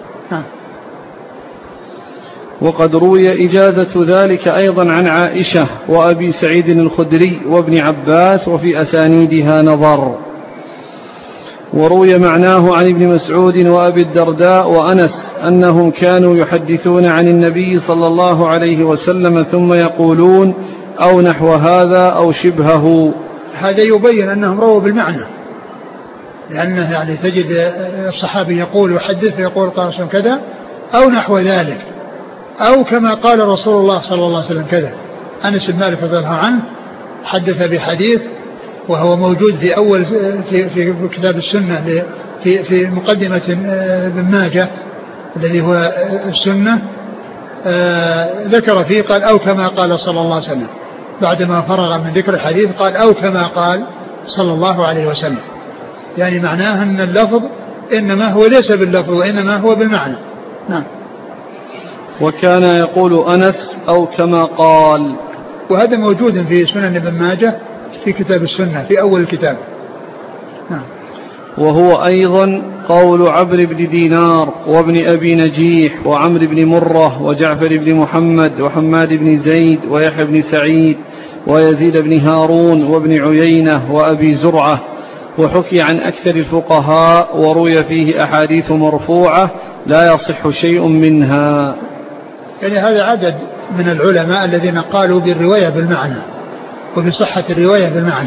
وقد روي إجازة ذلك أيضا عن عائشة وأبي سعيد الخدري وابن عباس، وفي أسانيدها نظر. وروي معناه عن ابن مسعود وأبي الدرداء وأنس أنهم كانوا يحدثون عن النبي صلى الله عليه وسلم ثم يقولون أو نحو هذا أو شبهه. هذا يبين أنهم رووا بالمعنى، لأنه يعني تجد الصحابي يقول ويحدث فيقول قال رسول كذا أو نحو ذلك، أو كما قال رسول الله صلى الله عليه وسلم كذا. أنس بن مالك رضي الله عنه حدث بحديث وهو موجود في أول في كتاب السنة في مقدمة ابن ماجه الذي هو السنة، ذكر فيه قال أو كما قال صلى الله عليه وسلم، بعدما فرغ من ذكر الحديث قال أو كما قال صلى الله عليه وسلم، يعني معناه أن اللفظ إنما هو ليس باللفظ وإنما هو بالمعنى. نعم. وكان يقول أنس أو كما قال، وهذا موجود في سنن ابن ماجه في كتاب السنة في أول الكتاب. نعم. وهو أيضا قول عمرو بن دينار وابن أبي نجيح وعمرو بن مرة وجعفر بن محمد وحماد بن زيد ويحيى بن سعيد ويزيد بن هارون وابن عيينة وأبي زرعة، وحكي عن أكثر الفقهاء، وروي فيه أحاديث مرفوعة لا يصح شيء منها. يعني هذا عدد من العلماء الذين قالوا بالرواية بالمعنى وبصحة الرواية بالمعنى.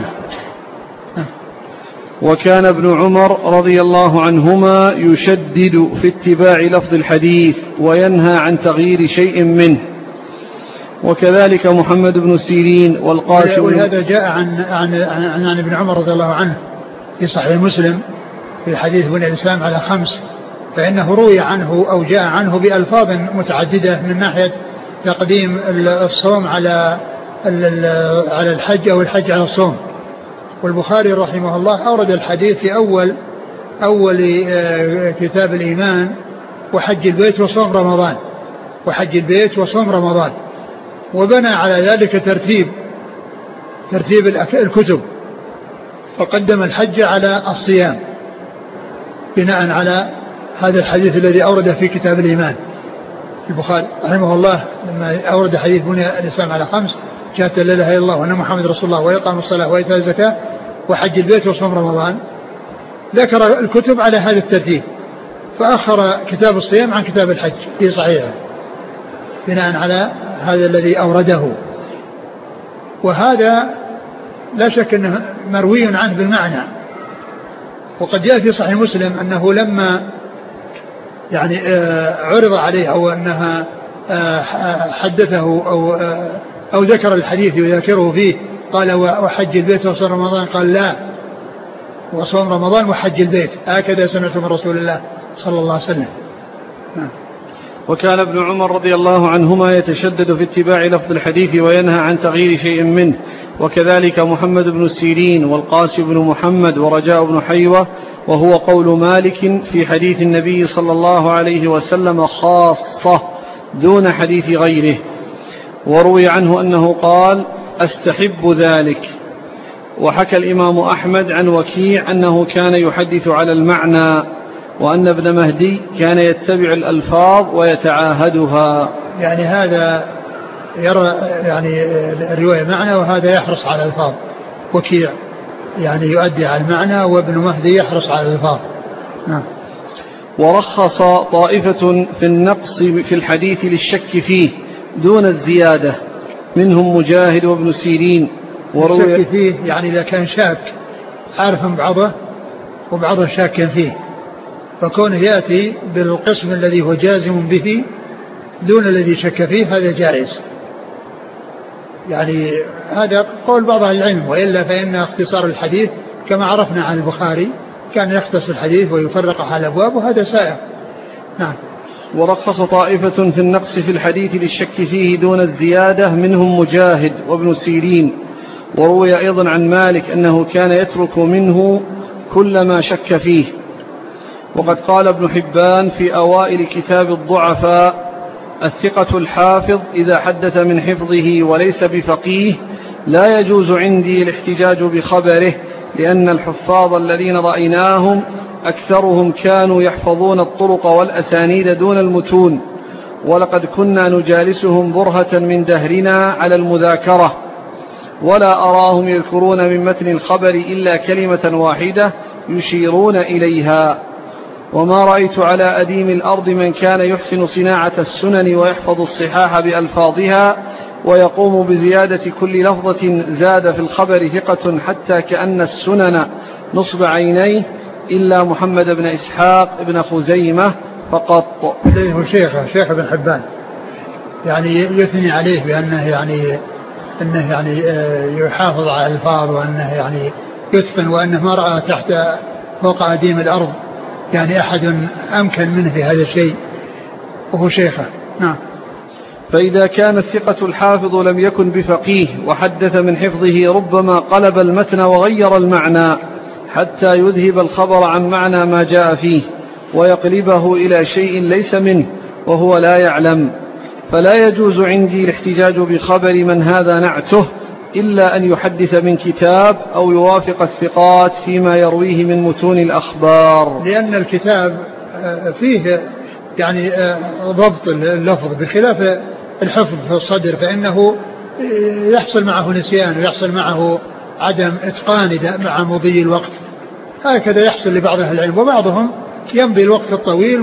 وكان ابن عمر رضي الله عنهما يشدد في اتباع لفظ الحديث وينهى عن تغيير شيء منه، وكذلك محمد بن سيرين والقاسم. ولهذا جاء عن ابن عمر رضي الله عنه في صحيح مسلم في حديث بني الإسلام على 5، فإنه روي عنه أو جاء عنه بألفاظ متعددة من ناحية تقديم الصوم على الحج أو الحج على الصوم. والبخاري رحمه الله أورد الحديث في أول كتاب الإيمان وحج البيت وصوم رمضان، وحج البيت وصوم رمضان، وبنى على ذلك ترتيب الكتب، فقدم الحج على الصيام بناء على هذا الحديث الذي أورده في كتاب الإيمان. البخاري رحمه الله لما أورد حديث بني الإسلام على 5، شهادة لا إله إلا الله وأن محمد رسول الله وإقام الصلاة وإيتاء الزكاة وحج البيت وصوم رمضان، ذكر الكتب على هذا الترتيب، فأخر كتاب الصيام عن كتاب الحج في صحيحه بناء على هذا الذي أورده. وهذا لا شك أنه مروي عنه بالمعنى. وقد جاء في صحيح مسلم أنه لما يعني عرض عليه أو أنها حدثه أو ذكر الحديث يذكره فيه، قال وحج البيت وصوم رمضان، قال لا، وصوم رمضان وحج البيت، هكذا سمعت من رسول الله صلى الله عليه وسلم. وكان ابن عمر رضي الله عنهما يتشدد في اتباع لفظ الحديث وينهى عن تغيير شيء منه، وكذلك محمد بن سيرين والقاسم بن محمد ورجاء بن حيوة، وهو قول مالك في حديث النبي صلى الله عليه وسلم خاصة دون حديث غيره. وروي عنه أنه قال أستحب ذلك. وحكى الإمام أحمد عن وكيع أنه كان يحدث على المعنى، وأن ابن مهدي كان يتبع الألفاظ ويتعاهدها. يعني هذا يرى يعني الرواية معنى، وهذا يحرص على الألفاظ. وكيع يعني يؤدي على المعنى، وابن مهدي يحرص على الألفاظ. ورخص طائفة في النقص في الحديث للشك فيه دون الزيادة، منهم مجاهد وابن سيرين. الشك فيه يعني إذا كان شاك عارفا بعضه وبعضه شاك فيه، فكونه يأتي بالقسم الذي هو جازم به دون الذي شك فيه هذا جائز. يعني هذا قول بعض أهل العلم، وإلا فإن اختصار الحديث كما عرفنا عن البخاري كان يختصر الحديث ويفرق على الأبواب، وهذا سائغ. نعم. ورخص طائفة في النقص في الحديث للشك فيه دون الزيادة، منهم مجاهد وابن سيرين. وروي أيضا عن مالك أنه كان يترك منه كل ما شك فيه. وقد قال ابن حبان في أوائل كتاب الضعفاء: الثقة الحافظ إذا حدث من حفظه وليس بفقيه لا يجوز عندي الاحتجاج بخبره، لأن الحفاظ الذين رأيناهم أكثرهم كانوا يحفظون الطرق والأسانيد دون المتون، ولقد كنا نجالسهم برهة من دهرنا على المذاكرة، ولا أراهم يذكرون من متن الخبر إلا كلمة واحدة يشيرون إليها. وما رأيت على أديم الأرض من كان يحسن صناعة السنن ويحفظ الصحاح بألفاظها ويقوم بزيادة كل لفظة زاد في الخبر ثقة حتى كأن السنن نصب عينيه، إلا محمد بن إسحاق بن خزيمة فقط. هو شيخ ابن حبان، يعني يثني عليه بأنه يعني يحافظ على الألفاظ، وأنه يعني يتقن، وأنه ما رأى تحت فوق أديم الأرض يعني أحد أمكن منه في هذا الشيء، وهو شيخه. نعم. فإذا كان الثقة الحافظ لم يكن بفقيه وحدث من حفظه ربما قلب المتن وغير المعنى حتى يذهب الخبر عن معنى ما جاء فيه ويقلبه إلى شيء ليس منه وهو لا يعلم، فلا يجوز عندي الاحتجاج بخبر من هذا نعته إلا أن يحدث من كتاب أو يوافق الثقات فيما يرويه من متون الأخبار، لأن الكتاب فيه يعني ضبط اللفظ بخلاف الحفظ في الصدر، فإنه يحصل معه نسيان ويحصل معه عدم إتقان مع مضي الوقت. هكذا يحصل لبعض أهل العلم، وبعضهم يمضي الوقت الطويل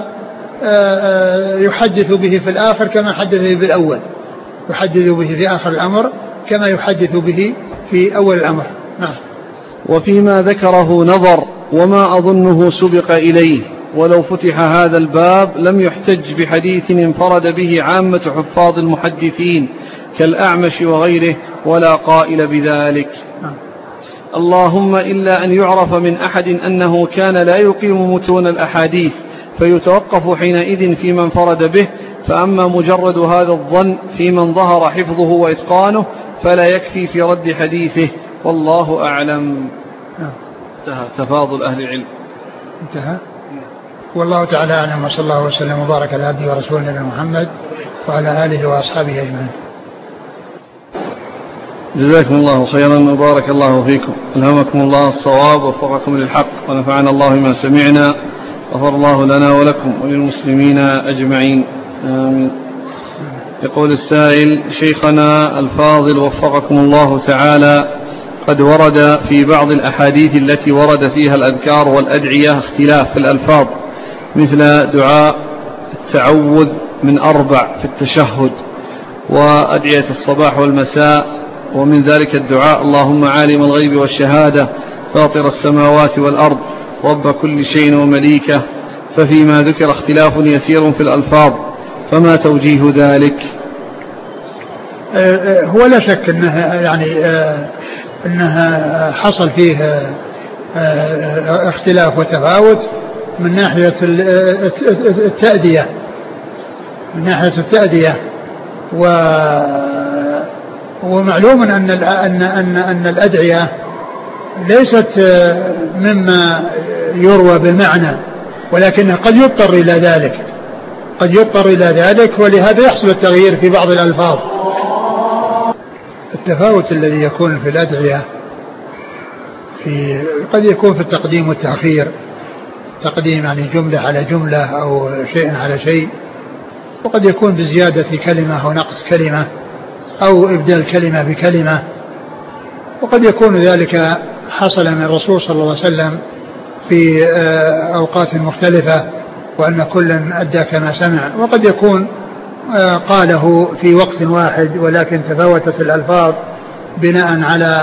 ويحدث به في الآخر كما حدث به بالأول، يحدث به في آخر الأمر كما يحدث به في أول الأمر. نعم. وفيما ذكره نظر، وما أظنه سبق إليه، ولو فتح هذا الباب لم يحتج بحديث انفرد به عامة حفاظ المحدثين كالأعمش وغيره، ولا قائل بذلك. اللهم إلا أن يعرف من أحد أنه كان لا يقيم متون الأحاديث فيتوقف حينئذ في من فرد به، فأما مجرد هذا الظن في من ظهر حفظه وإتقانه فلا يكفي في رد حديثه، والله أعلم. انتهى تفاضل أهل العلم. انتهى. والله تعالى أعلم، وصلى الله وسلم وبارك على عبده ورسوله نبينا محمد وعلى آله وأصحابه أجمعين. جزاكم الله خيرا وبارك الله فيكم، ألهمكم الله الصواب ووفقكم للحق، ونفعنا الله بما سمعنا، غفر الله لنا ولكم وللمسلمين أجمعين، آمين. يقول السائل: شيخنا الفاضل وفقكم الله تعالى، قد ورد في بعض الأحاديث التي ورد فيها الأذكار والأدعية اختلاف في الألفاظ، مثل دعاء التعوذ من 4 في التشهد، وأدعية الصباح والمساء، ومن ذلك الدعاء: اللهم عالم الغيب والشهادة فاطر السماوات والأرض رب كل شيء ومليكه، ففيما ذكر اختلاف يسير في الألفاظ، فما توجيه ذلك؟ هو لا شك أنها حصل فيه اختلاف وتفاوت من ناحية التأدية، ومعلوم أن الأدعية ليست مما يروى بالمعنى، ولكنه قد يضطر إلى ذلك، ولهذا يحصل التغيير في بعض الألفاظ. التفاوت الذي يكون في الأدعية قد يكون في التقديم والتأخير، تقديم يعني جملة على جملة أو شيء على شيء، وقد يكون بزيادة كلمة أو نقص كلمة أو إبدال كلمة بكلمة، وقد يكون ذلك حصل من الرسول صلى الله عليه وسلم في أوقات مختلفة وأن كل أدى كما سمع، وقد يكون قاله في وقت واحد ولكن تفاوتت الألفاظ بناء على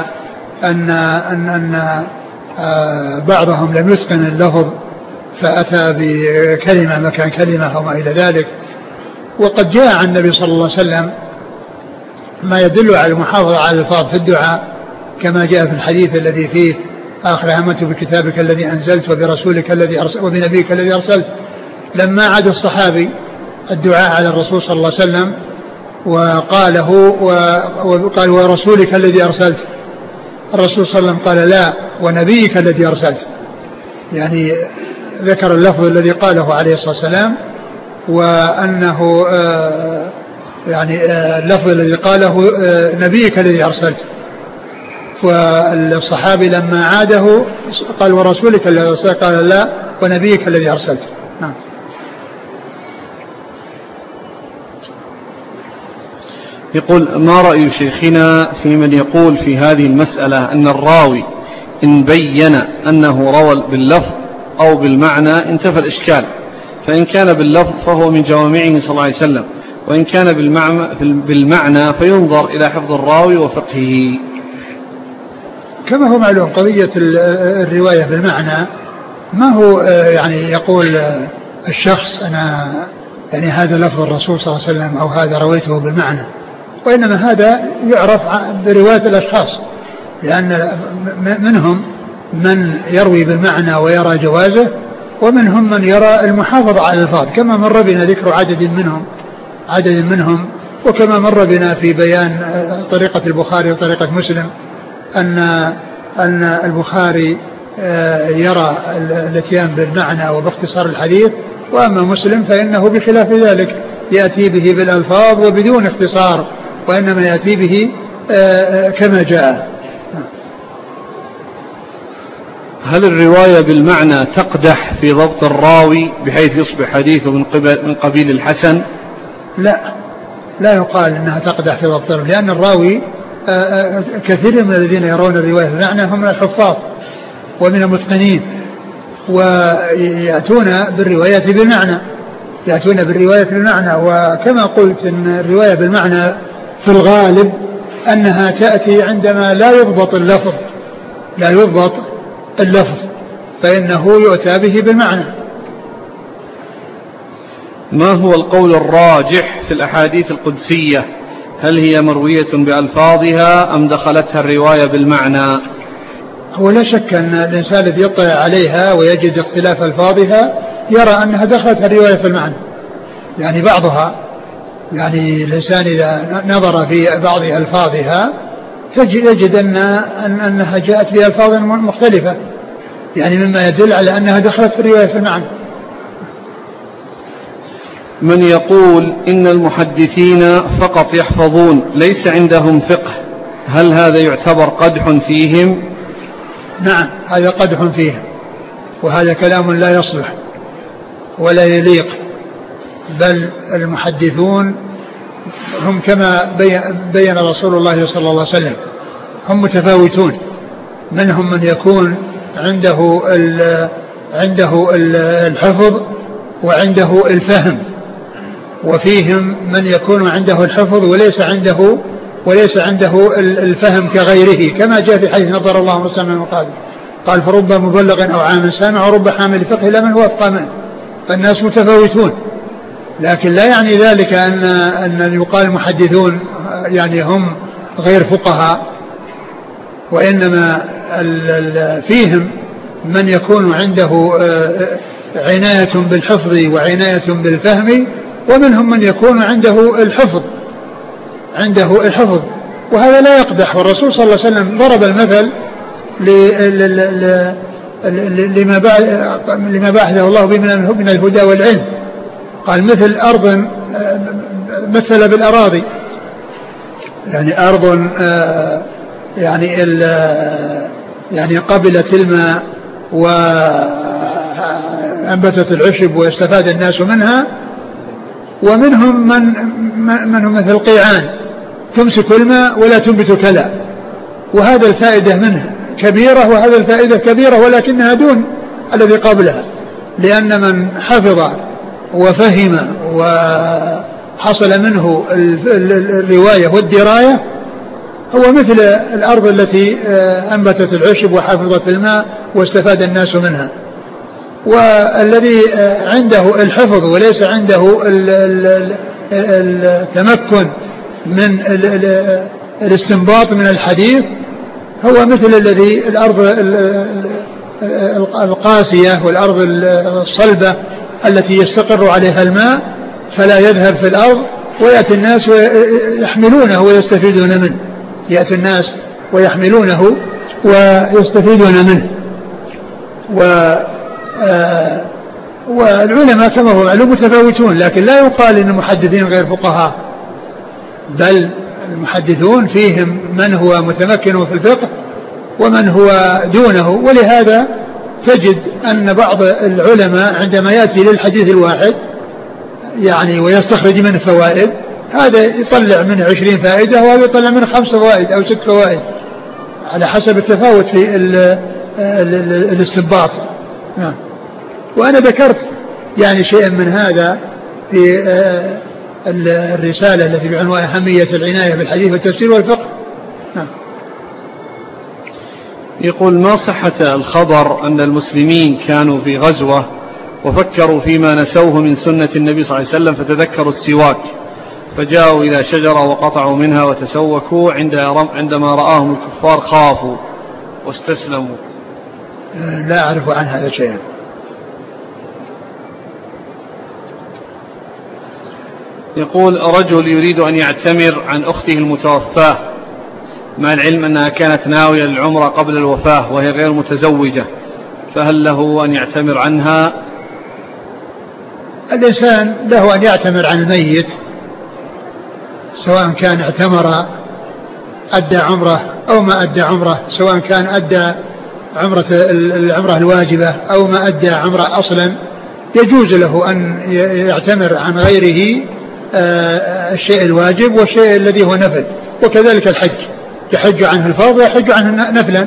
أن بعضهم لم يتقن اللفظ فأتى بكلمة مكان كلمة أو ما إلى ذلك. وقد جاء عن النبي صلى الله عليه وسلم ما يدل على المحافظة على الألفاظ في الدعاء، كما جاء في الحديث الذي فيه: آخر آمنت بكتابك الذي أنزلت وبرسولك الذي أرسلت وبنبيك الذي أرسلت، لما عاد الصحابي الدعاء على الرسول صلى الله عليه وسلم وقاله وقال: ورسولك الذي أرسلت، الرسول صلى الله عليه وسلم قال: لا، ونبيك الذي أرسلت، يعني ذكر اللفظ الذي قاله عليه الصلاة والسلام، وأنه يعني اللفظ الذي قاله نبيك الذي أرسلت. والصحابي لما عاده قال: ورسولك الذي أرسلت، قال: لا، ونبيك الذي أرسلت. نعم. يقول: ما رأي شيخنا في من يقول في هذه المسألة أن الراوي إن بين أنه روى باللفظ أو بالمعنى انتفى الإشكال، فإن كان باللفظ فهو من جوامعه صلى الله عليه وسلم، وإن كان بالمعنى فينظر إلى حفظ الراوي وفقهه؟ كما هو معلوم قضية الرواية بالمعنى ما هو يعني يقول الشخص أنا يعني هذا لفظ الرسول صلى الله عليه وسلم أو هذا رويته بالمعنى، وإنما هذا يعرف برواية الأشخاص، لأن منهم من يروي بالمعنى ويرى جوازه، ومنهم من يرى المحافظة على الألفاظ، كما مر بنا ذكر عدد منهم، وكما مر بنا في بيان طريقة البخاري وطريقة مسلم أن البخاري يرى الاتيان بالمعنى وباختصار الحديث، وأما مسلم فإنه بخلاف ذلك يأتي به بالألفاظ وبدون اختصار، وإنما يأتي به كما جاء. هل الرواية بالمعنى تقدح في ضبط الراوي بحيث يصبح حديثه من قبيل الحسن؟ لا يقال أنها تقدح في ضبط الراوي، لأن الراوي كثير من الذين يرون الرواية بالمعنى هم من الحفاظ ومن المتقنين، ويأتون بالرواية بالمعنى، وكما قلت إن الرواية بالمعنى في الغالب أنها تأتي عندما لا يضبط اللفظ فإنه يؤتى به بالمعنى. ما هو القول الراجح في الأحاديث القدسية؟ هل هي مروية بألفاظها أم دخلتها الرواية بالمعنى؟ هو لا شك أن الإنسان الذي يطلع عليها ويجد اختلاف ألفاظها يرى أنها دخلت الرواية في المعنى، يعني بعضها، يعني الإنسان إذا نظر في بعض ألفاظها يجد أنها جاءت بألفاظ مختلفة، يعني مما يدل على أنها دخلت في الرواية في المعنى. من يقول إن المحدثين فقط يحفظون ليس عندهم فقه، هل هذا يعتبر قدح فيهم؟ نعم، هذا قدح فيهم، وهذا كلام لا يصلح ولا يليق، بل المحدثون هم كما بين رسول الله صلى الله عليه وسلم هم متفاوتون، منهم من يكون عنده الحفظ وعنده الفهم، وفيهم من يكون عنده الحفظ وليس عنده الفهم كغيره، كما جاء في حديث نظر الله مسلما وقال قال فرب مبلغ أو عام سامع ورب حامل فقه إلى من هو أفقه منه. فالناس متفاوتون، لكن لا يعني ذلك أن يقال محدثون يعني هم غير فقهاء، وإنما فيهم من يكون عنده عناية بالحفظ وعناية بالفهم، ومنهم من يكون عنده الحفظ وهذا لا يقدح. والرسول صلى الله عليه وسلم ضرب المثل لما بعثه الله به من الهدى والعلم، قال مثل أرض، مثل بالأراضي، يعني أرض يعني قبلت الماء وأنبتت العشب واستفاد الناس منها، ومنهم من هم مثل قيعان تمسك الماء ولا تنبت كلا، وهذا الفائدة منه كبيرة وهذا الفائدة كبيرة ولكنها دون الذي قبلها، لأن من حفظ وفهم وحصل منه الرواية والدراية هو مثل الأرض التي أنبتت العشب وحفظت الماء واستفاد الناس منها. والذي عنده الحفظ وليس عنده التمكن من الاستنباط من الحديث هو مثل الذي الأرض القاسية والأرض الصلبة التي يستقر عليها الماء فلا يذهب في الأرض، ويأتي الناس ويحملونه ويستفيدون منه، يأتي الناس ويحملونه ويستفيدون منه. والعلماء كما هو معلوم متفاوتون، لكن لا يقال إن المحدثين غير فقهاء، بل المحدثون فيهم من هو متمكن في الفقه ومن هو دونه. ولهذا تجد أن بعض العلماء عندما يأتي للحديث الواحد يعني ويستخرج منه فوائد، هذا يطلع منه 20 فائدة وهذا يطلع منه 5 فوائد أو 6 فوائد على حسب التفاوت في الاستنباط. وأنا ذكرت يعني شيئا من هذا في الرسالة التي بعنوان أهمية العناية بالحديث والتفسير والفقه. يقول ما صحة الخبر أن المسلمين كانوا في غزوة وفكروا فيما نسوه من سنة النبي صلى الله عليه وسلم فتذكروا السواك فجاءوا إلى شجرة وقطعوا منها وتسوكوا، عندما رآهم الكفار خافوا واستسلموا؟ لا أعرف عن هذا شيئا. يقول رجل يريد أن يعتمر عن أخته المتوفاة مع العلم أنها كانت ناوية للعمرة قبل الوفاة وهي غير متزوجة، فهل له أن يعتمر عنها؟ الإنسان له أن يعتمر عن الميت سواء كان اعتمر أدى عمره أو ما أدى عمره، سواء كان أدى العمرة الواجبة أو ما أدى عمره أصلا، يجوز له أن يعتمر عن غيره الشيء الواجب والشيء الذي هو نفل، وكذلك الحج يحج عنه الفرض ويحج عنه نفلا.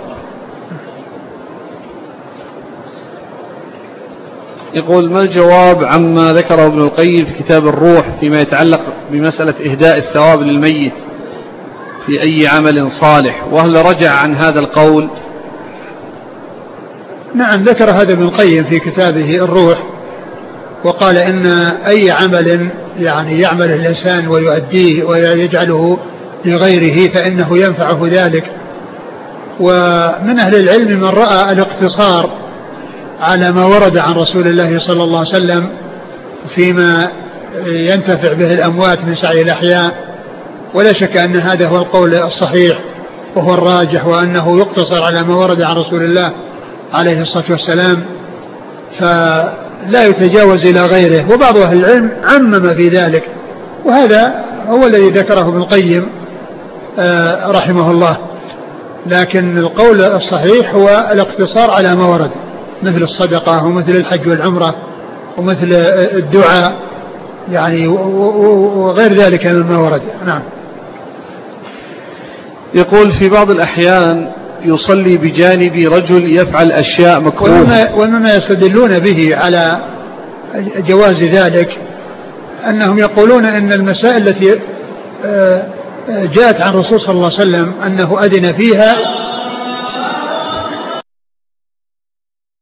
يقول ما الجواب عما ذكره ابن القيم في كتاب الروح فيما يتعلق بمسألة إهداء الثواب للميت في أي عمل صالح، وهل رجع عن هذا القول؟ نعم، ذكر هذا ابن القيم في كتابه الروح، وقال إن أي عمل يعني يعمله الإنسان ويؤديه ويجعله لغيره فإنه ينفعه ذلك ومن أهل العلم من رأى الاقتصار على ما ورد عن رسول الله صلى الله عليه وسلم فيما ينتفع به الأموات من سعي الأحياء، ولا شك أن هذا هو القول الصحيح وهو الراجح، وأنه يقتصر على ما ورد عن رسول الله عليه الصلاة والسلام فلا يتجاوز إلى غيره. وبعض أهل العلم عمم في ذلك، وهذا هو الذي ذكره ابن القيم رحمه الله. لكن القول الصحيح هو الاقتصار على ما ورد، مثل الصدقة ومثل الحج والعمرة ومثل الدعاء يعني وغير ذلك مما ورد. نعم. يقول في بعض الأحيان يصلي بجانب رجل يفعل أشياء مكروهة، ومما يستدلون به على جواز ذلك أنهم يقولون أن المسائل التي جاءت عن الرسول صلى الله عليه وسلم أنه أذن فيها